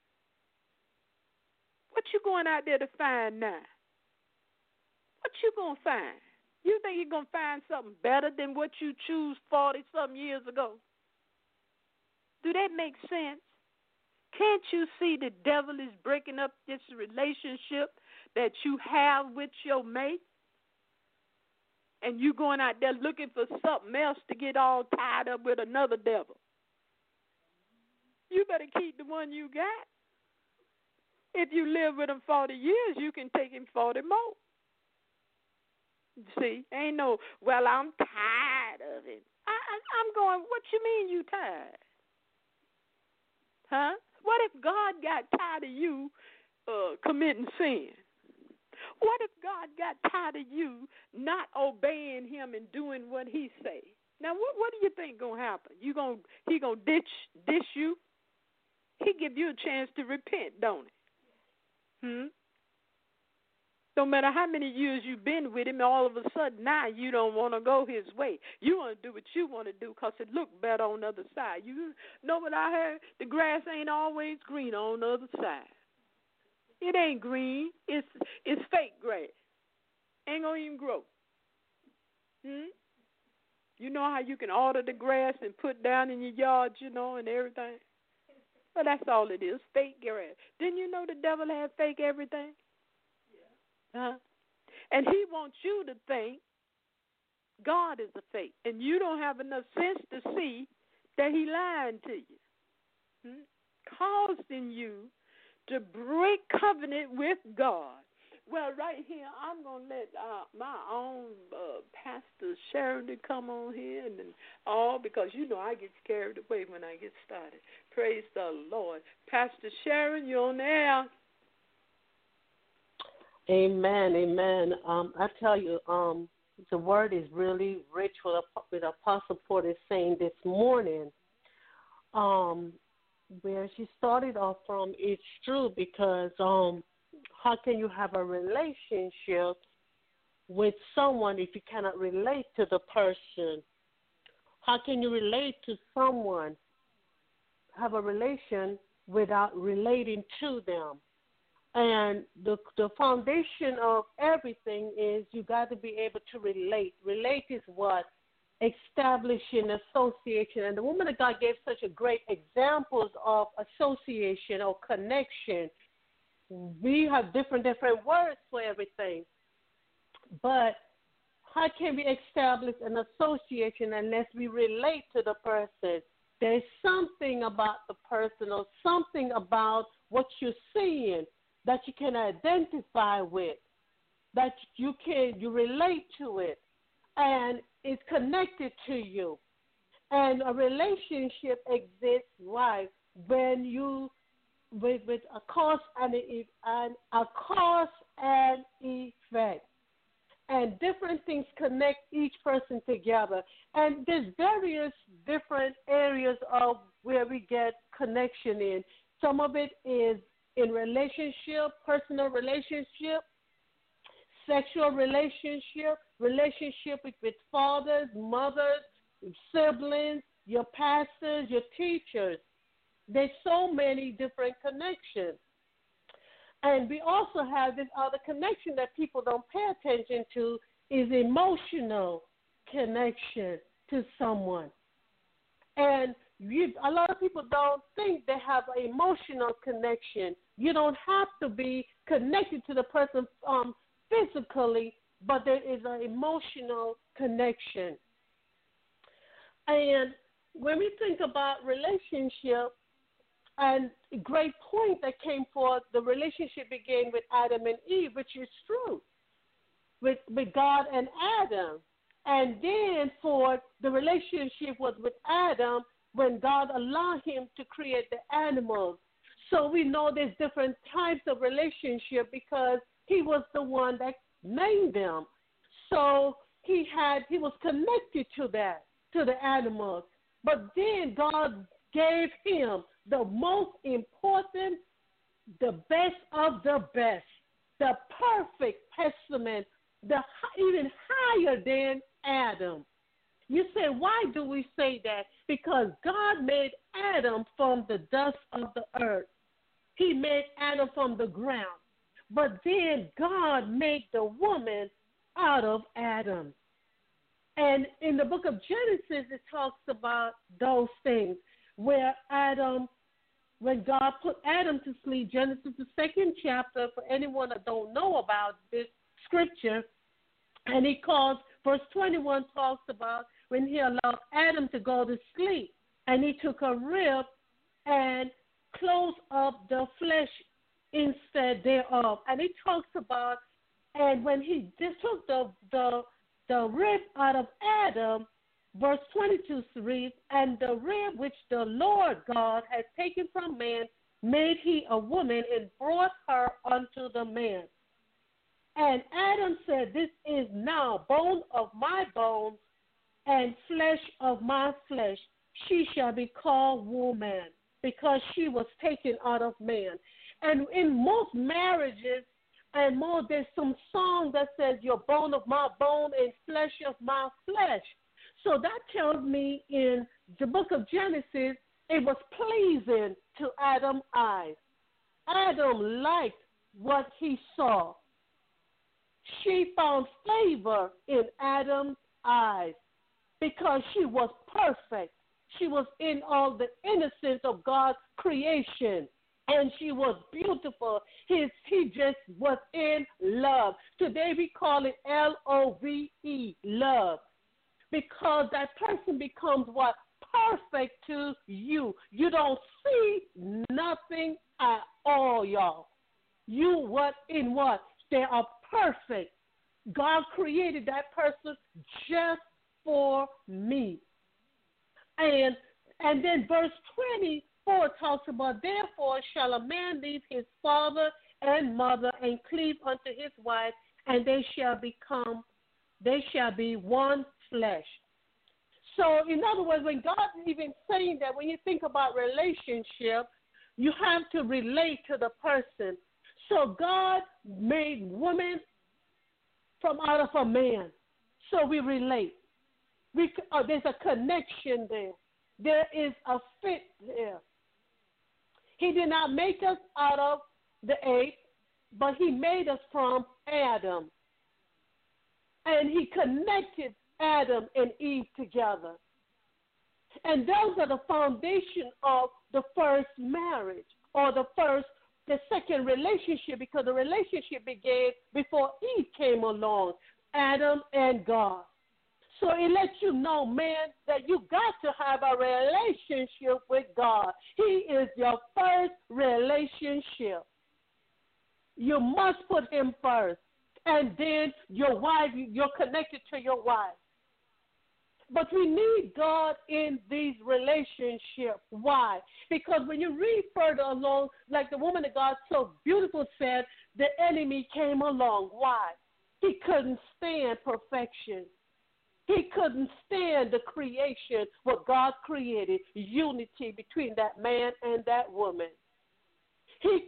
What you going out there to find now? What you going to find? You think you're going to find something better than what you choose 40-some years ago? Do that make sense? Can't you see the devil is breaking up this relationship that you have with your mate? And you going out there looking for something else to get all tied up with another devil. You better keep the one you got. If you live with him 40 years, you can take him 40 more. See, ain't no, well, I'm tired of it. I'm going, what you mean you tired? Huh? What if God got tired of you committing sin? What if God got tired of you not obeying him and doing what he say? Now, what do you think going to happen? He going to dish you? He give you a chance to repent, don't he? No matter how many years you've been with him, all of a sudden now you don't want to go his way. You want to do what you want to do because it look better on the other side. You know what I heard? The grass ain't always green on the other side. It ain't green. It's fake grass. Ain't going to even grow. You know how you can order the grass and put down in your yard, and everything? Well, that's all it is, fake grass. Didn't you know the devil had fake everything? And he wants you to think God is a fake, and you don't have enough sense to see that he lied to you, causing you to break covenant with God. Well, right here, I'm going to let my own Pastor Sharon to come on here, and all because I get carried away when I get started. Praise the Lord. Pastor Sharon, you're on the air. Amen, amen. I tell you, the word is really rich with Apostle Porter saying this morning. Where she started off from, it's true because how can you have a relationship with someone if you cannot relate to the person? How can you relate to someone, have a relation without relating to them? And the foundation of everything is you got to be able to relate. Relate is what? Establishing association. And the woman of God gave such a great examples of association or connection. We have different words for everything. But how can we establish an association unless we relate to the person? There's something about the person or something about what you're seeing that you can identify with, that you relate to it, and it's connected to you. And a relationship exists, right, when you, with a cause and effect. And different things connect each person together. And there's various different areas of where we get connection in. Some of it is in relationship, personal relationship, sexual relationship, relationship with fathers, mothers, siblings, your pastors, your teachers. There's so many different connections. And we also have this other connection that people don't pay attention to is emotional connection to someone. And a lot of people don't think they have an emotional connection. You don't have to be connected to the person physically, but there is an emotional connection. And when we think about relationship, and a great point that came forth, the relationship began with Adam and Eve, which is true, with God and Adam. And then for the relationship was with Adam when God allowed him to create the animals. So we know there's different types of relationship because he was the one that named them. So he was connected to that, to the animals. But then God gave him the most important, the best of the best, the perfect testament, even higher than Adam. You say, why do we say that? Because God made Adam from the dust of the earth. He made Adam from the ground. But then God made the woman out of Adam. And in the book of Genesis, it talks about those things where when God put Adam to sleep, Genesis, the 2nd chapter, for anyone that don't know about this scripture, and he calls, verse 21 talks about when he allowed Adam to go to sleep, and he took a rib and closed up the flesh instead thereof. And he talks about, and when he just took the rib out of Adam, verse 22 reads, and the rib which the Lord God had taken from man made he a woman and brought her unto the man. And Adam said, this is now bone of my bones and flesh of my flesh. She shall be called woman, because she was taken out of man. And in most marriages, and more, there's some song that says, you're bone of my bone and flesh of my flesh. So that tells me in the book of Genesis, it was pleasing to Adam's eyes. Adam liked what he saw. She found favor in Adam's eyes because she was perfect. She was in all the innocence of God's creation. And she was beautiful. He just was in love. Today we call it L-O-V-E, love. Because that person becomes what? Perfect to you. You don't see nothing at all, y'all. You what in what? They are perfect. God created that person just for me. And then verse 24 talks about, therefore shall a man leave his father and mother and cleave unto his wife, and they shall be one flesh. So in other words, when God is even saying that, when you think about relationship, you have to relate to the person. So God made woman from out of a man. So we relate. There's a connection there. There is a fit there. He did not make us out of the ape, but he made us from Adam. And he connected Adam and Eve together. And those are the foundation of the first marriage, or the second relationship, because the relationship began before Eve came along, Adam and God. So it lets you know, man, that you got to have a relationship with God. He is your first relationship. You must put him first. And then your wife, you're connected to your wife. But we need God in these relationships. Why? Because when you read further along, like the woman of God so beautiful said, the enemy came along. Why? He couldn't stand perfection. He couldn't stand the creation, what God created, unity between that man and that woman. He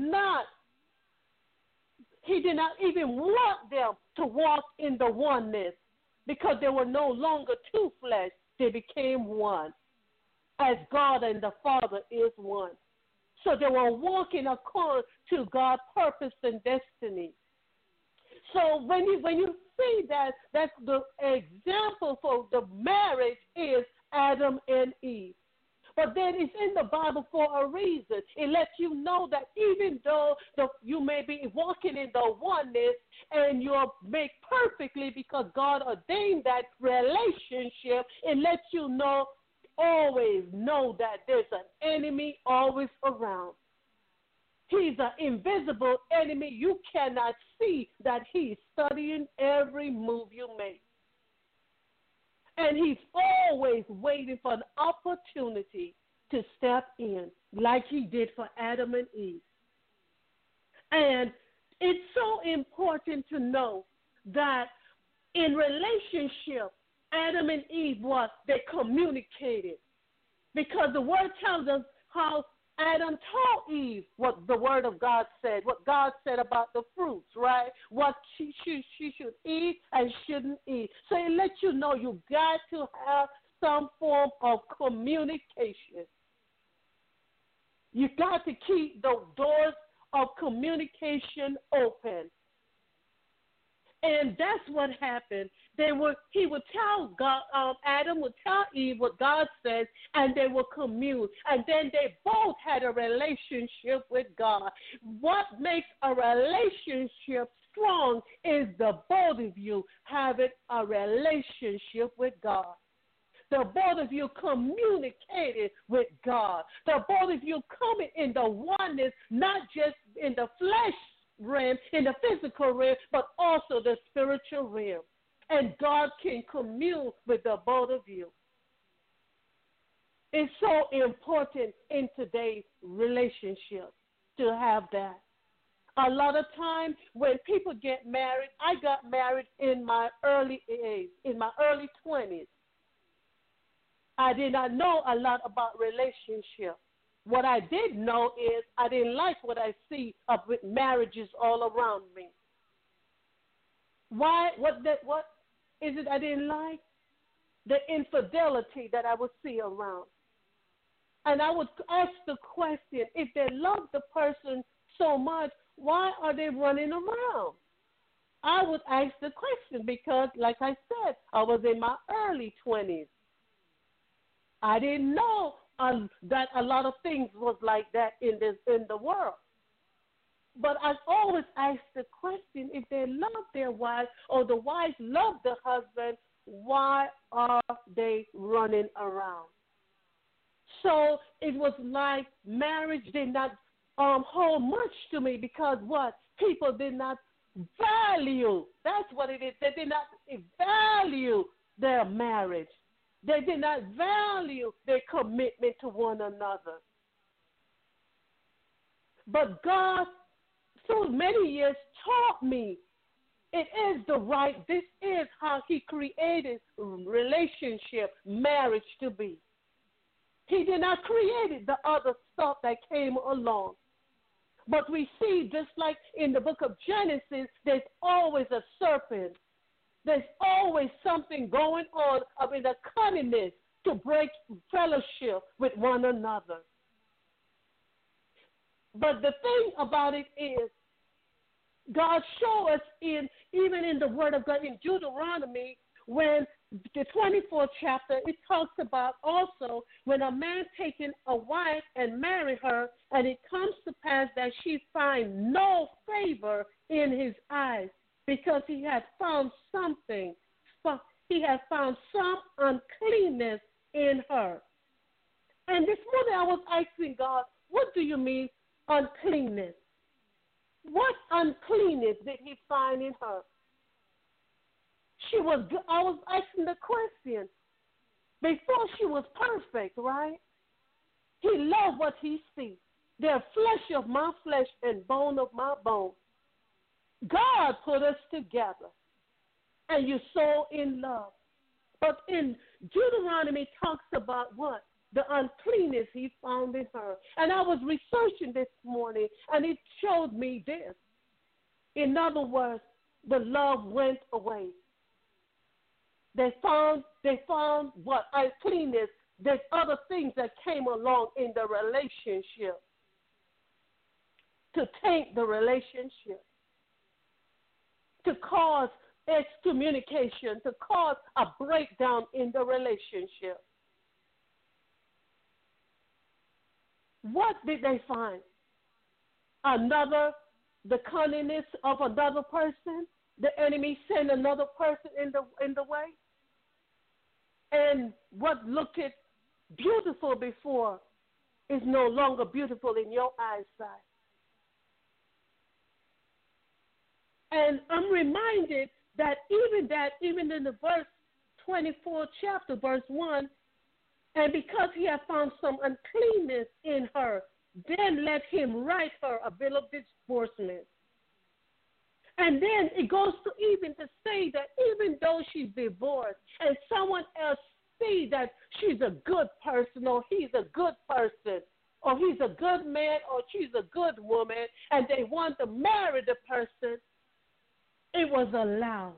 did not even want them to walk in the oneness, because they were no longer two flesh. They became one, as God and the Father is one. So they were walking according to God's purpose and destiny. So when you see that, that's the example for the marriage is Adam and Eve. But then it's in the Bible for a reason. It lets you know that even though you may be walking in the oneness and you're made perfectly because God ordained that relationship, it lets you know, always know that there's an enemy always around. He's an invisible enemy. You cannot see that he's studying every move you make. And he's always waiting for an opportunity to step in, like he did for Adam and Eve. And it's so important to know that in relationship, Adam and Eve, they communicated. Because the word tells us how Adam taught Eve what the word of God said, what God said about the fruits, right? What she should eat and shouldn't eat. So it lets you know you got to have some form of communication. You got to keep the doors of communication open. And that's what happened. He would tell God, Adam would tell Eve what God says, and they would commune. And then they both had a relationship with God. What makes a relationship strong is the both of you having a relationship with God. The both of you communicated with God. The both of you coming in the oneness, not just in the flesh realm, in the physical realm, but also the spiritual realm. And God can commune with the both of you. It's so important in today's relationship to have that. A lot of time when people get married, I got married in my early age, in my early 20s. I did not know a lot about relationships. What I did know is I didn't like what I see of with marriages all around me. Why? What is it I didn't like? The infidelity that I would see around. And I would ask the question, if they love the person so much, why are they running around? I would ask the question because, like I said, I was in my early 20s. I didn't know that a lot of things was like that in the world. But I've always asked the question, if they love their wives or the wives love the husband, why are they running around? So it was like marriage did not hold much to me because what? People did not value. That's what it is. They did not value their marriage. They did not value their commitment to one another. But God, through many years, taught me it is this is how He created relationship, marriage to be. He did not create the other stuff that came along. But we see, just like in the book of Genesis, there's always a serpent. There's always something going on in the cunningness to break fellowship with one another. But the thing about it is, God showed us even in the Word of God in Deuteronomy, when the 24th chapter, it talks about also when a man taking a wife and marry her, and it comes to pass that she find no favor in his eyes, because he has found something. He has found some uncleanness in her. And this morning I was asking God, what do you mean uncleanness? What uncleanness did he find in her? I was asking the question. Before she was perfect, right? He loved what he sees. They're flesh of my flesh and bone of my bone. God put us together, and you're so in love. But in Deuteronomy talks about what? The uncleanness he found in her. And I was researching this morning, and it showed me this. In other words, the love went away. They found what? Uncleanness. There's other things that came along in the relationship to taint the relationship, to cause excommunication, to cause a breakdown in the relationship. What did they find? The cunningness of another person. The enemy sent another person in the way. And what looked beautiful before is no longer beautiful in your eyesight. And I'm reminded that even in the verse 24 chapter, verse 1, and because he had found some uncleanness in her, then let him write her a bill of divorcement. And then it goes to even to say that even though she's divorced and someone else see that she's a good person or he's a good person or he's a good man or she's a good woman and they want to marry the person, it was allowed.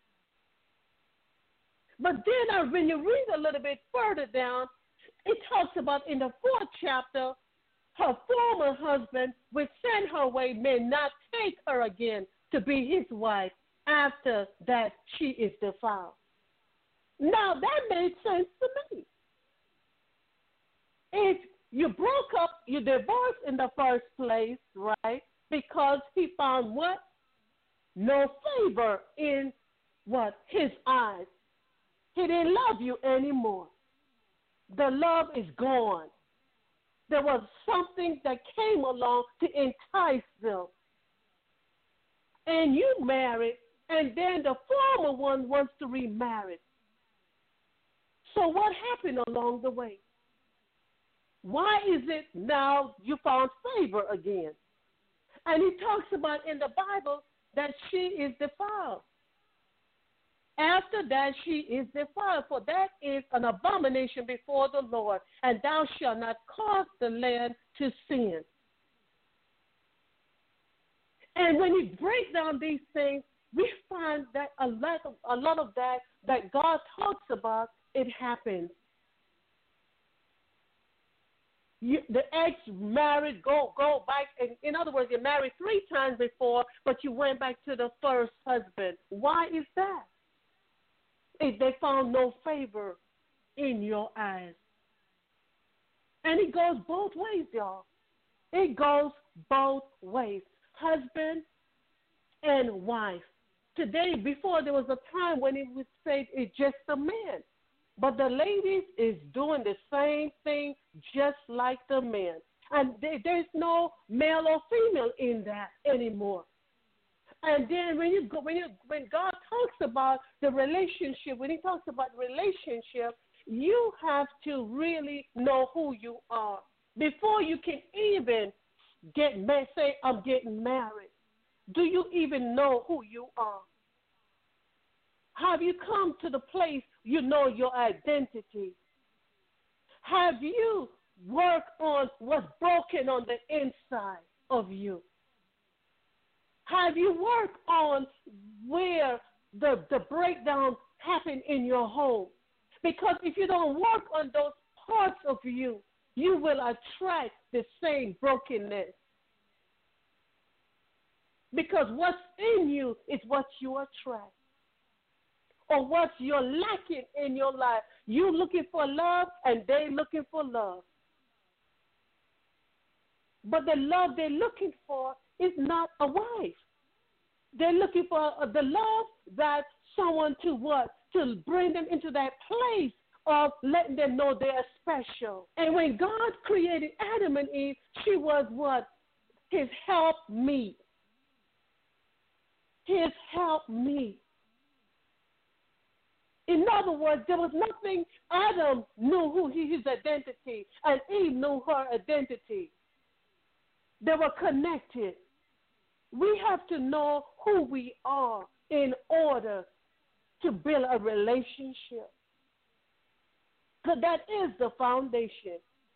But then when you read a little bit further down, it talks about in the 4th chapter, her former husband, which sent her away, may not take her again to be his wife after that she is defiled. Now, that made sense to me. If you broke up, you divorced in the first place, right, because he found what? No favor in what? His eyes. He didn't love you anymore. The love is gone. There was something that came along to entice them. And you married, and then the former one wants to remarry. So what happened along the way? Why is it now you found favor again? And he talks about in the Bible that she is defiled. After that, she is defiled, for that is an abomination before the Lord, and thou shalt not cause the land to sin. And when you break down these things, we find that a lot of that God talks about, it happens. The ex-married go back, and in other words, you married 3 times before, but you went back to the first husband. Why is that? They found no favor in your eyes. And it goes both ways, y'all. It goes both ways, husband and wife. Today, before there was a time when it would say it's just a man. But the ladies is doing the same thing just like the men. And there's no male or female in that anymore. And then when God talks about the relationship, when he talks about relationship, you have to really know who you are before you can even say, I'm getting married. Do you even know who you are? Have you come to the place you know your identity? Have you worked on what's broken on the inside of you? Have you worked on where the breakdown happened in your home? Because if you don't work on those parts of you, you will attract the same brokenness. Because what's in you is what you attract. Or what you're lacking in your life. You looking for love and they looking for love. But the love they're looking for is not a wife. They're looking for the love that someone to what? To bring them into that place of letting them know they're special. And when God created Adam and Eve, she was what? His helpmeet. His helpmeet. In other words, there was nothing. Adam knew his identity, and Eve knew her identity. They were connected. We have to know who we are in order to build a relationship. Because that is the foundation.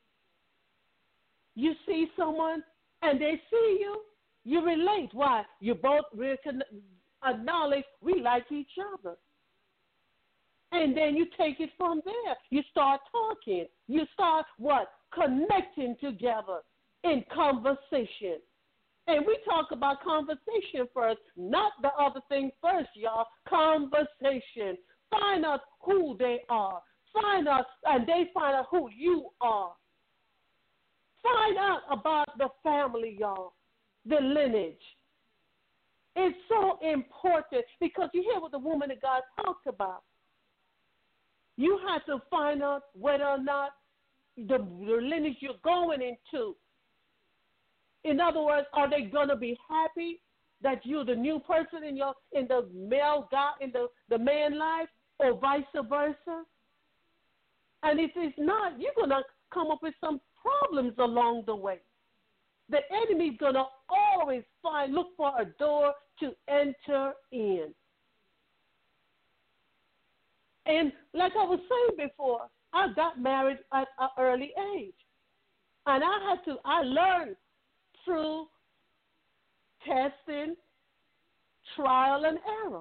You see someone and they see you, you relate. Why? You both acknowledge we like each other. And then you take it from there. You start talking. You start what? Connecting together in conversation. And we talk about conversation first, not the other thing first, y'all. Conversation. Find out who they are. Find out, and they find out who you are. Find out about the family, y'all, the lineage. It's so important because you hear what the woman of God talked about. You have to find out whether or not the lineage you're going into. In other words, are they going to be happy that you're the new person in the male God, in the man life, or vice versa? And if it's not, you're going to come up with some problems along the way. The enemy's going to always look for a door to enter in. And like I was saying before, I got married at an early age. And I learned through testing, trial and error.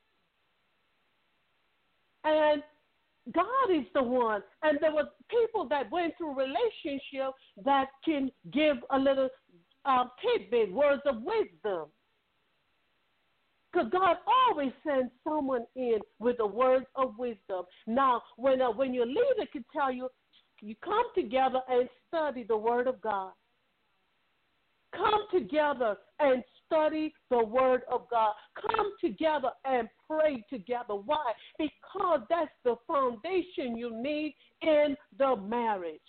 And God is the one. And there were people that went through relationship that can give a little tidbit, words of wisdom. Because God always sends someone in with the words of wisdom. Now, when your leader can tell you, you come together and study the Word of God. Come together and study the Word of God. Come together and pray together. Why? Because that's the foundation you need in the marriage.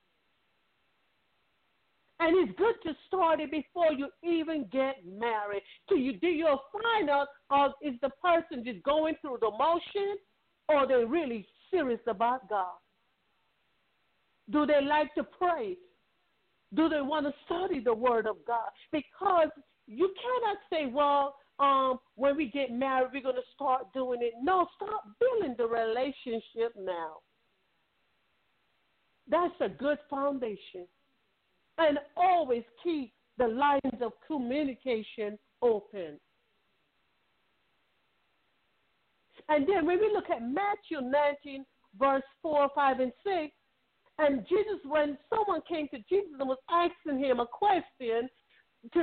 And it's good to start it before you even get married. You'll find out is the person just going through the motion or they're really serious about God? Do they like to pray? Do they want to study the Word of God? Because you cannot say, well, when we get married, we're going to start doing it. No, start building the relationship now. That's a good foundation. And always keep the lines of communication open. And then when we look at Matthew 19, verse 4, 5, and 6, and Jesus, when someone came to Jesus and was asking him a question to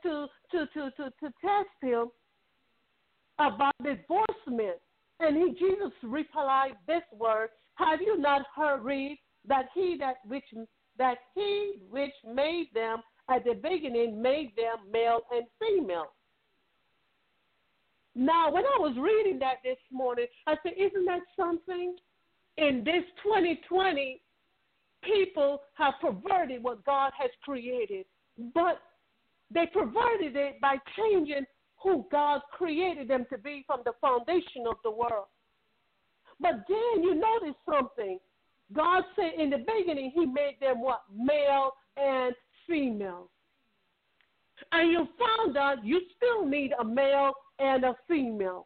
test him about divorcement, and Jesus replied this word: "Have you not read that he which made them at the beginning made them male and female?" Now, when I was reading that this morning, I said, isn't that something? In this 2020, people have perverted what God has created, but they perverted it by changing who God created them to be from the foundation of the world. But then you notice something. God said in the beginning he made them what? Male and female. And you found out you still need a male and a female.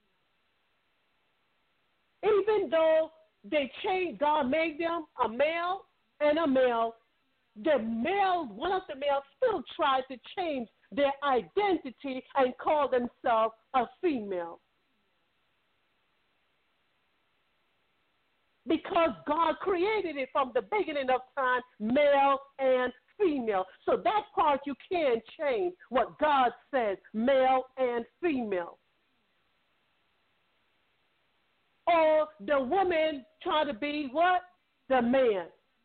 Even though they changed, God made them a male and a male, the male, one of the males still tried to change their identity and call themselves a female. Because God created it from the beginning of time, male and female. So that part you can't change, what God says, male and female. Or the woman try to be what? The man.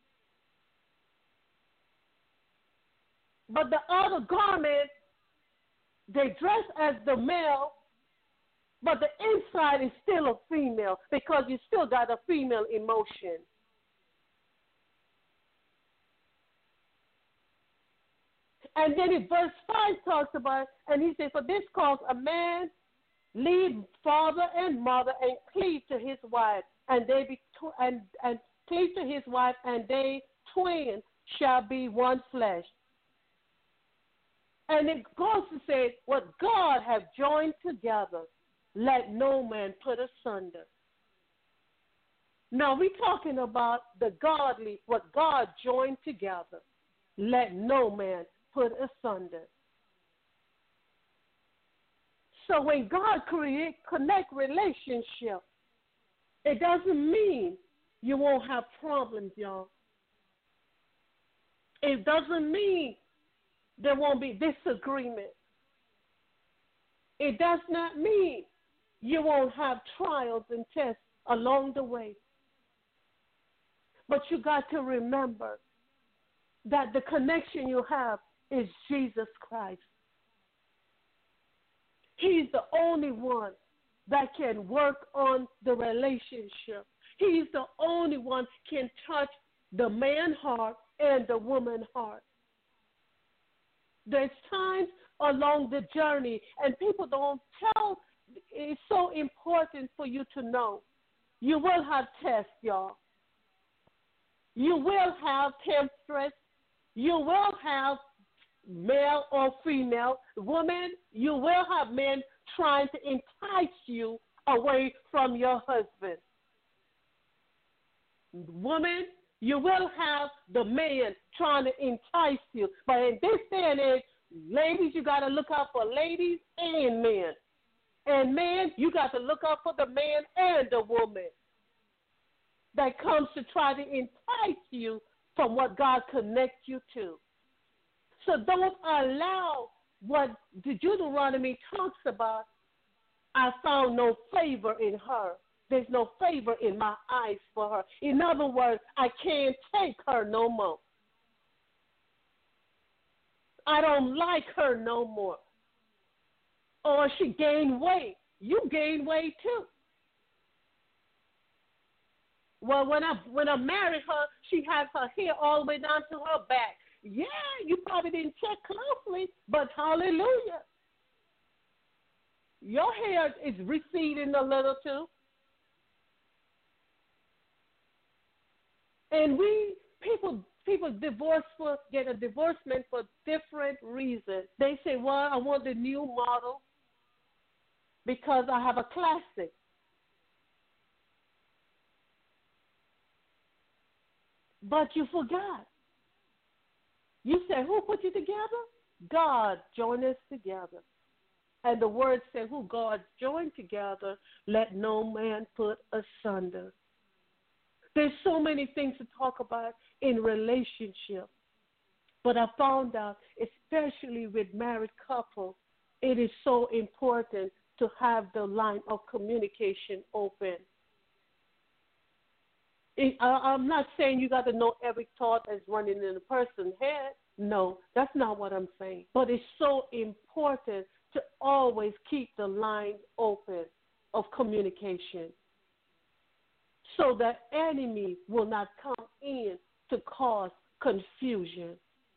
But the other garment, they dress as the male, but the inside is still a female because you still got a female emotion. And then in verse 5 talks about, and he said, "For this cause a man leave father and mother and cleave to his wife, and they be and cleave to his wife, and they twain shall be one flesh." And it goes to say, what God have joined together, let no man put asunder. Now we're talking about the godly, what God joined together, let no man put asunder. So when God connect relationship, it doesn't mean you won't have problems, y'all. It doesn't mean there won't be disagreement. It does not mean you won't have trials and tests along the way. But you got to remember that the connection you have is Jesus Christ. He's the only one that can work on the relationship. He's the only one can touch the man's heart and the woman's heart. There's times along the journey, and people don't tell. It's so important for you to know. You will have tests, y'all. You will have temptress. You will have male or female. Woman, you will have men trying to entice you away from your husband. Woman, you will have the man trying to entice you. But in this day and age, ladies, you got to look out for ladies and men. And men, you got to look out for the man and the woman that comes to try to entice you from what God connects you to. So don't allow what the Deuteronomy talks about. I found no favor in her. There's no favor in my eyes for her. In other words, I can't take her no more. I don't like her no more. Or she gained weight. You gained weight too. Well, when I married her, she had her hair all the way down to her back. Yeah, you probably didn't check closely, but hallelujah. Your hair is receding a little too. And people get a divorcement for different reasons. They say, well, I want the new model because I have a classic. But you forgot. You said, who put you together? God joined us together. And the word said, who God joined together, let no man put asunder. There's so many things to talk about in relationship. But I found out, especially with married couples, it is so important to have the line of communication open. I'm not saying you got to know every thought that's running in a person's head. No, that's not what I'm saying. But it's so important to always keep the line open of communication so that enemy will not come in to cause confusion.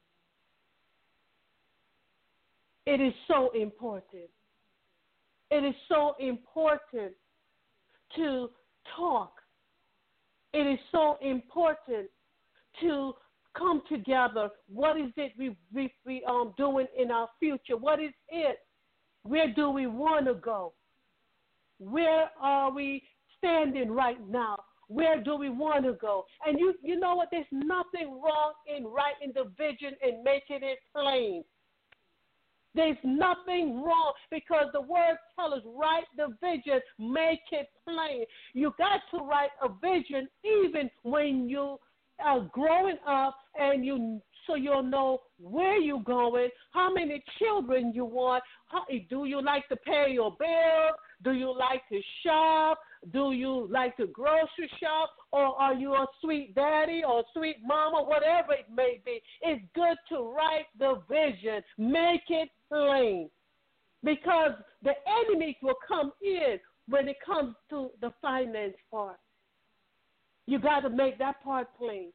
It is so important. It is so important to talk. It is so important to come together. What is it we doing in our future? What is it? Where do we want to go? Where are we standing right now? Where do we want to go? And you know what? There's nothing wrong in writing the vision and making it plain. There's nothing wrong because the word tells us, write the vision, make it plain. You got to write a vision even when you are growing up and so you'll know where you're going, how many children you want, do you like to pay your bills, do you like to shop, do you like to grocery shop, or are you a sweet daddy or sweet mama, whatever it may be. It's good to write the vision, make it plain, because the enemy will come in when it comes to the finance part. You got to make that part plain.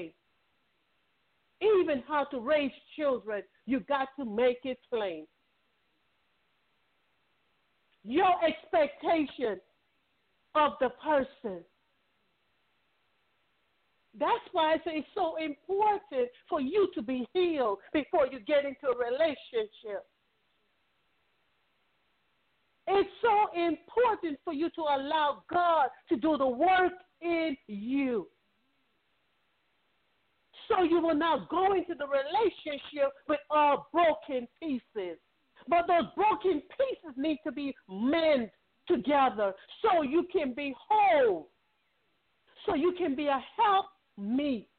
Even how to raise children, you got to make it plain. Your expectation of the person. That's why I say it's so important for you to be healed before you get into a relationship. It's so important for you to allow God to do the work in you. So you will not go into the relationship with all broken pieces. But those broken pieces need to be mended together so you can be whole, so you can be a helpmeet,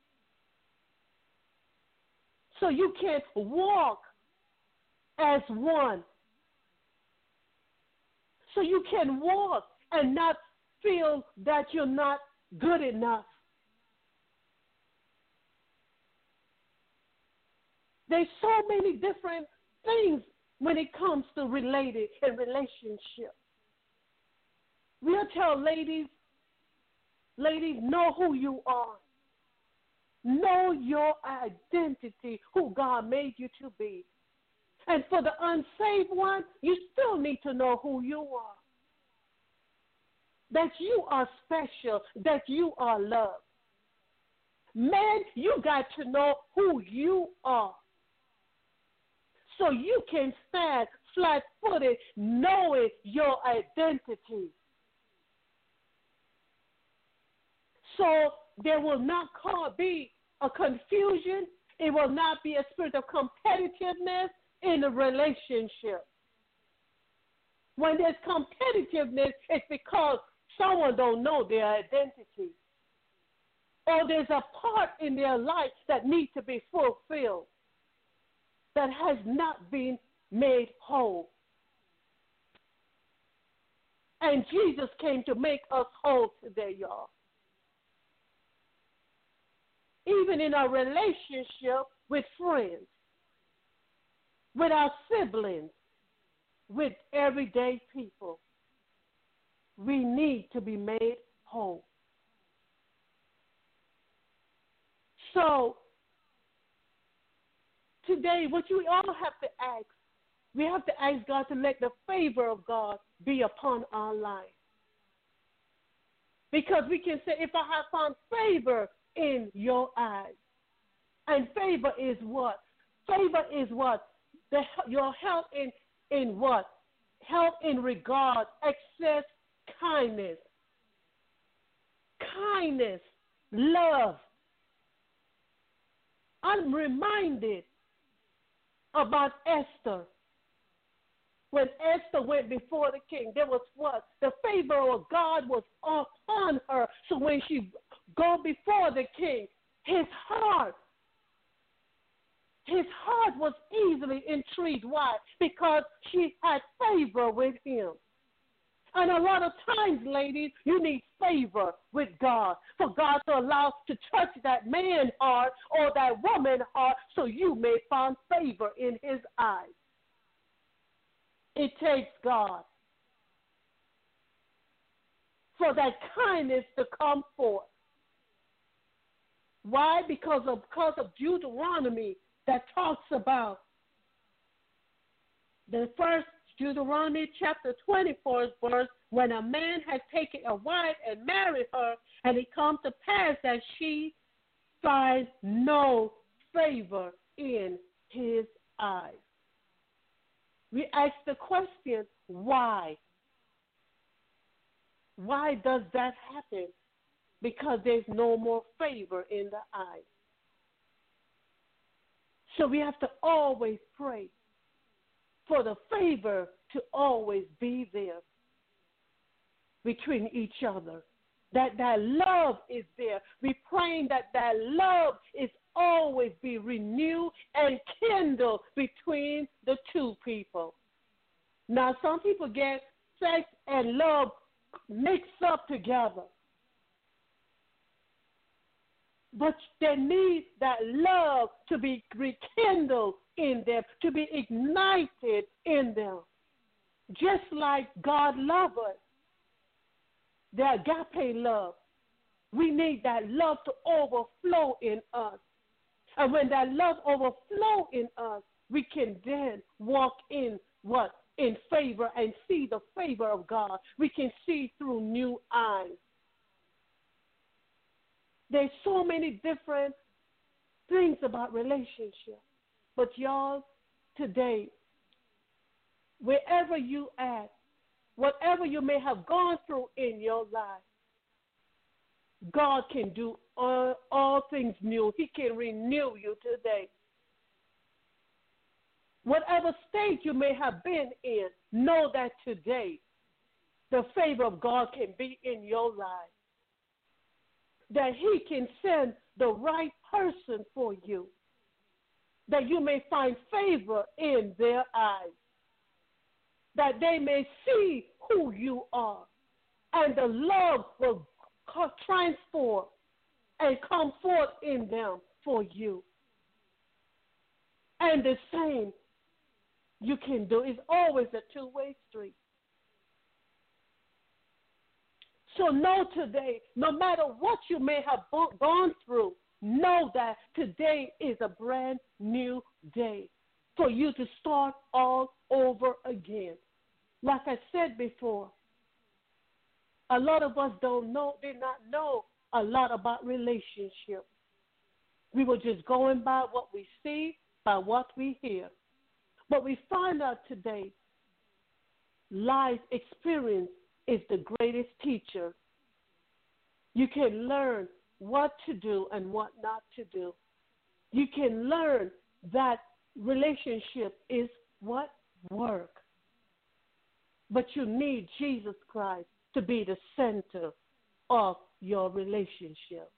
so you can walk as one, so you can walk and not feel that you're not good enough. There's so many different things when it comes to related and relationship. We'll tell ladies, know who you are. Know your identity, who God made you to be. And for the unsaved one, you still need to know who you are. That you are special, that you are loved. Man, you got to know who you are, so you can stand flat-footed knowing your identity. So there will not be a confusion. It will not be a spirit of competitiveness in a relationship. When there's competitiveness, it's because someone don't know their identity. Or there's a part in their life that needs to be fulfilled that has not been made whole. And Jesus came to make us whole today, y'all. Even in our relationship with friends, with our siblings, with everyday people, we need to be made whole. So, today, what you all have to ask, we have to ask God to let the favor of God be upon our life. Because we can say, if I have found favor in your eyes, And favor is what? Favor is what? Your help in what? Help in regard, excess kindness. Kindness, love. I'm reminded about Esther. When Esther went before the king, there was what? The favor of God was upon her. So when she go before the king, his heart was easily intrigued. Why? Because she had favor with him. And a lot of times, ladies, you need favor with God for God to allow to touch that man's heart or that woman's heart so you may find favor in his eyes. It takes God for that kindness to come forth. Why? Because of Deuteronomy that talks about the first Deuteronomy chapter 24 verse, when a man has taken a wife and married her, and it comes to pass that she finds no favor in his eyes. We ask the question, why? Why does that happen? Because there's no more favor in the eyes. So we have to always pray for the favor to always be there between each other. That love is there. We're praying that love is always be renewed and kindled between the two people. Now, some people get sex and love mixed up together. But they need that love to be rekindled in them, to be ignited in them. Just like God loves us, the agape love. We need that love to overflow in us. And when that love overflows in us, we can then walk in what? In favor and see the favor of God. We can see through new eyes. There's so many different things about relationships. But y'all, today, wherever you at, whatever you may have gone through in your life, God can do all things new. He can renew you today. Whatever state you may have been in, know that today the favor of God can be in your life. That he can send the right person for you. That you may find favor in their eyes. That they may see who you are. And the love will transform and come forth in them for you. And the same you can do. It's always a two-way street. So know today, no matter what you may have gone through, know that today is a brand new day for you to start all over again. Like I said before, a lot of us did not know a lot about relationships. We were just going by what we see, by what we hear. But we find out today, life experience is the greatest teacher. You can learn what to do and what not to do. You can learn that relationship is what? Work. But you need Jesus Christ to be the center of your relationship.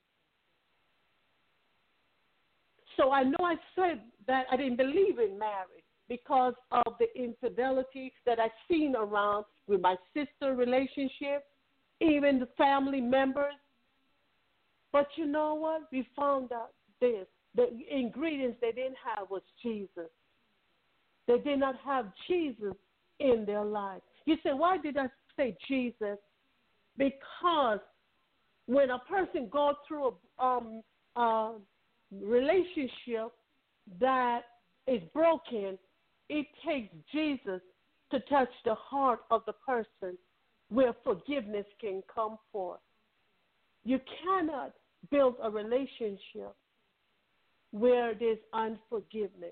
So I know I said that I didn't believe in marriage because of the infidelity that I've seen around with my sister relationship, even the family members. But you know what? We found out this. The ingredients they didn't have was Jesus. They did not have Jesus in their life. You say, why did I say Jesus? Because when a person goes through a relationship that is broken, it takes Jesus to touch the heart of the person where forgiveness can come forth. You cannot build a relationship where there's unforgiveness.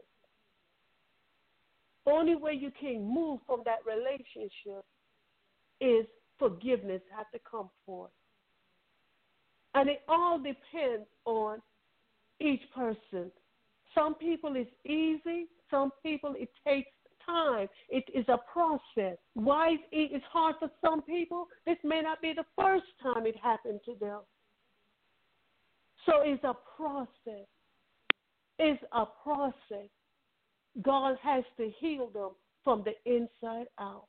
Only way you can move from that relationship is forgiveness has to come forth. And it all depends on each person. Some people it's easy. Some people it takes time. It is a process. Why it's hard for some people? This may not be the first time it happened to them. So it's a process. It's a process. God has to heal them from the inside out.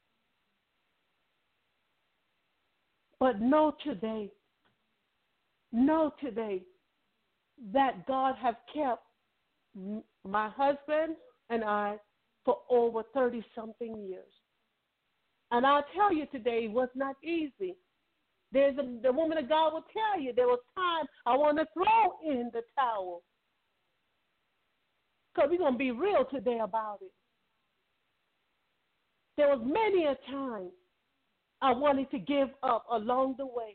But know today that God has kept my husband and I for over 30-something years. And I'll tell you today, it was not easy. The woman of God will tell you there was time I want to throw in the towel. Because we're going to be real today about it. There was many a time I wanted to give up along the way.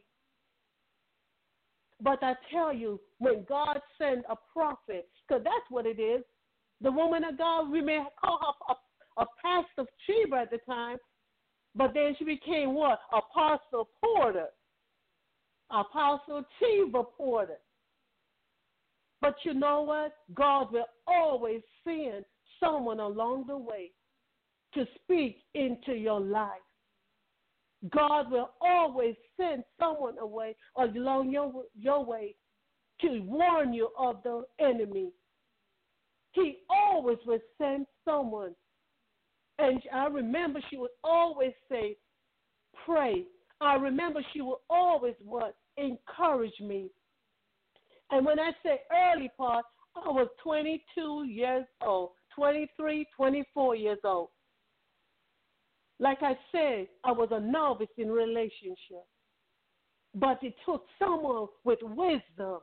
But I tell you, when God sent a prophet, because that's what it is, the woman of God, we may call her a pastor of Sheba at the time, but then she became what? Apostle Porter. Apostle Sheba Porter. But you know what? God will always send someone along the way to speak into your life. God will always send someone away along your way to warn you of the enemy. He always will send someone. And I remember she would always say, pray. I remember she would always encourage me. And when I say early part, I was 22 years old, 23, 24 years old. Like I said, I was a novice in relationship. But it took someone with wisdom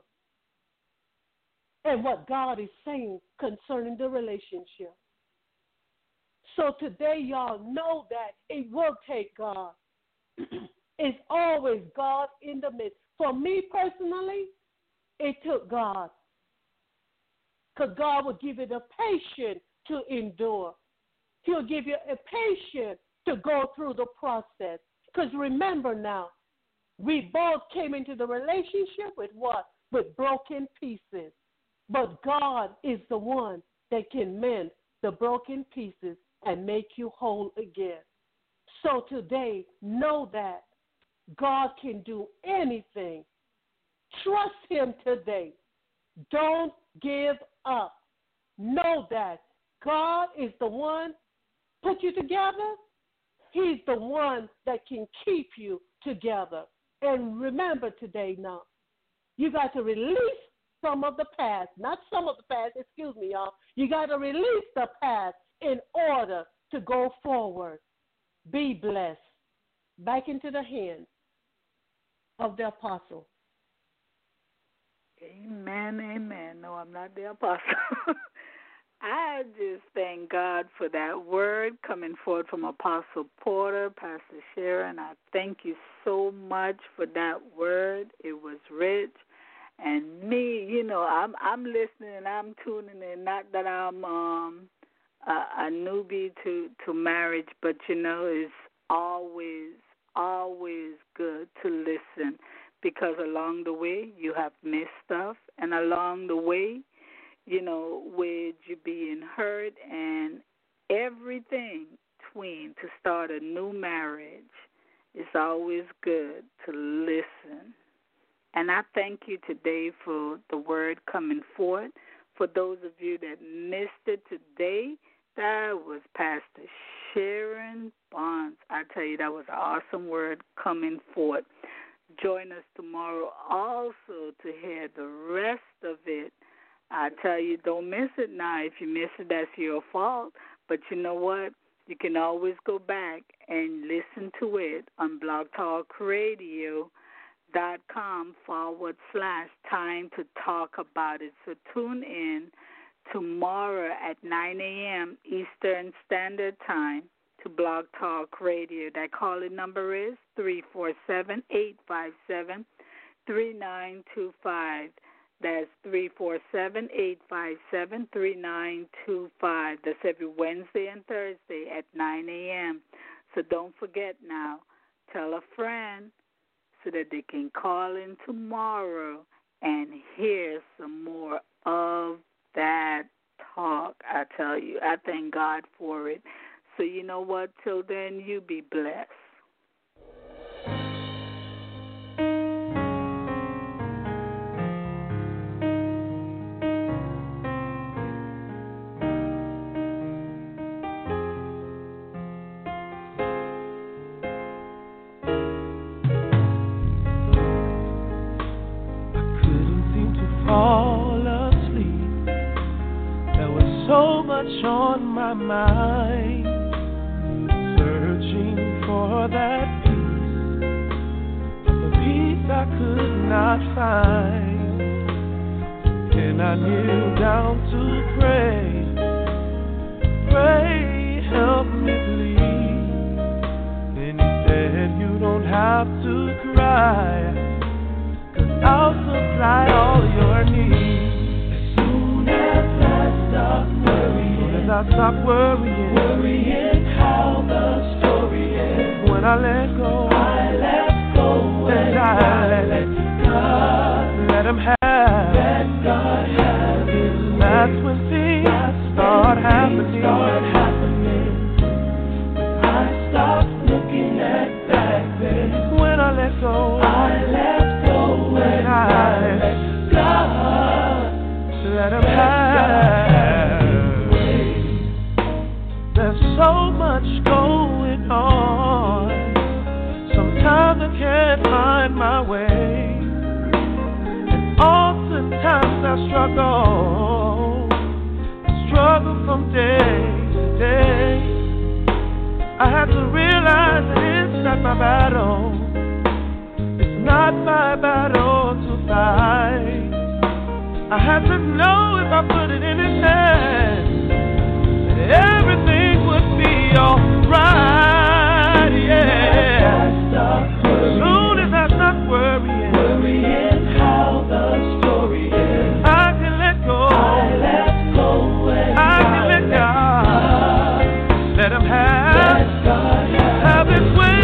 and what God is saying concerning the relationship. So today, y'all know that it will take God. It's always God in the midst. For me personally, it took God. Because God will give you the patience to endure. He'll give you a patience to go through the process. Because remember now, we both came into the relationship with what? With broken pieces. But God is the one that can mend the broken pieces and make you whole again. So today, know that God can do anything. Trust him today. Don't give up. Know that God is the one put you together. He's the one that can keep you together. And remember today now, you got to release some of the past. Not some of the past, excuse me, y'all. You got to release the past in order to go forward. Be blessed. Back into the hands of the apostle. Amen, amen. No, I'm not the apostle. I just thank God for that word coming forth from Apostle Porter, Pastor Sharon. I thank you so much for that word. It was rich. And me, I'm listening and I'm tuning in. Not that I'm a newbie to marriage, but, it's always good to listen because along the way you have missed stuff, and along the way, with you being hurt and everything between to start a new marriage, it's always good to listen. And I thank you today for the word coming forth. For those of you that missed it today, that was Pastor Sharon Bonds. I tell you, that was an awesome word coming forth. Join us tomorrow also to hear the rest of it. I tell you, don't miss it now. If you miss it, that's your fault. But you know what? You can always go back and listen to it on blogtalkradio.com/time to talk about it. So tune in tomorrow at 9 a.m. Eastern Standard Time to Blog Talk Radio. That call-in number is 347-857-3925. That's 347-857-3925. That's every Wednesday and Thursday at 9 a.m. So don't forget now. Tell a friend so that they can call in tomorrow and hear some more of that talk. I tell you, I thank God for it. So you know what? Till then, you be blessed. Fall asleep. There was so much on my mind, searching for that peace, but the peace I could not find. And I kneeled down to pray, help me please. Then he said, you don't have to cry, I'll supply all your needs. As soon as I stop worrying how the story ends. When I let go, and I let God, let Him have. Let God have His way. That's when things start happening. When I stop looking at back then. When I let go, and I let God, let Him have. There's so much going on. Sometimes I can't find my way, and oftentimes I struggle from day to day. I have to realize that it's not my battle. Not my battle to fight. I have to know if I put it in His hands, that everything would be alright, yeah. As soon as I stop worrying how the story is, I can let go. I can let God. Let Him have His way.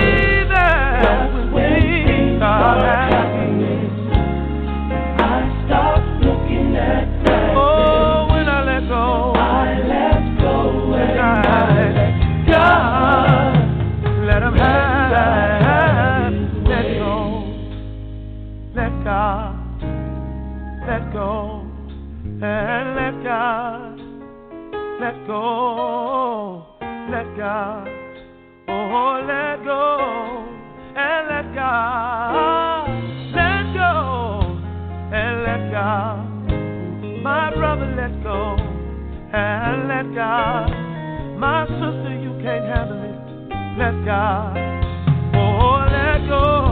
Let go and let God. Let go, let God. Oh, let go and let God. Let go and let God. My brother, let go and let God. My sister, you can't handle it. Let God. Oh, let go.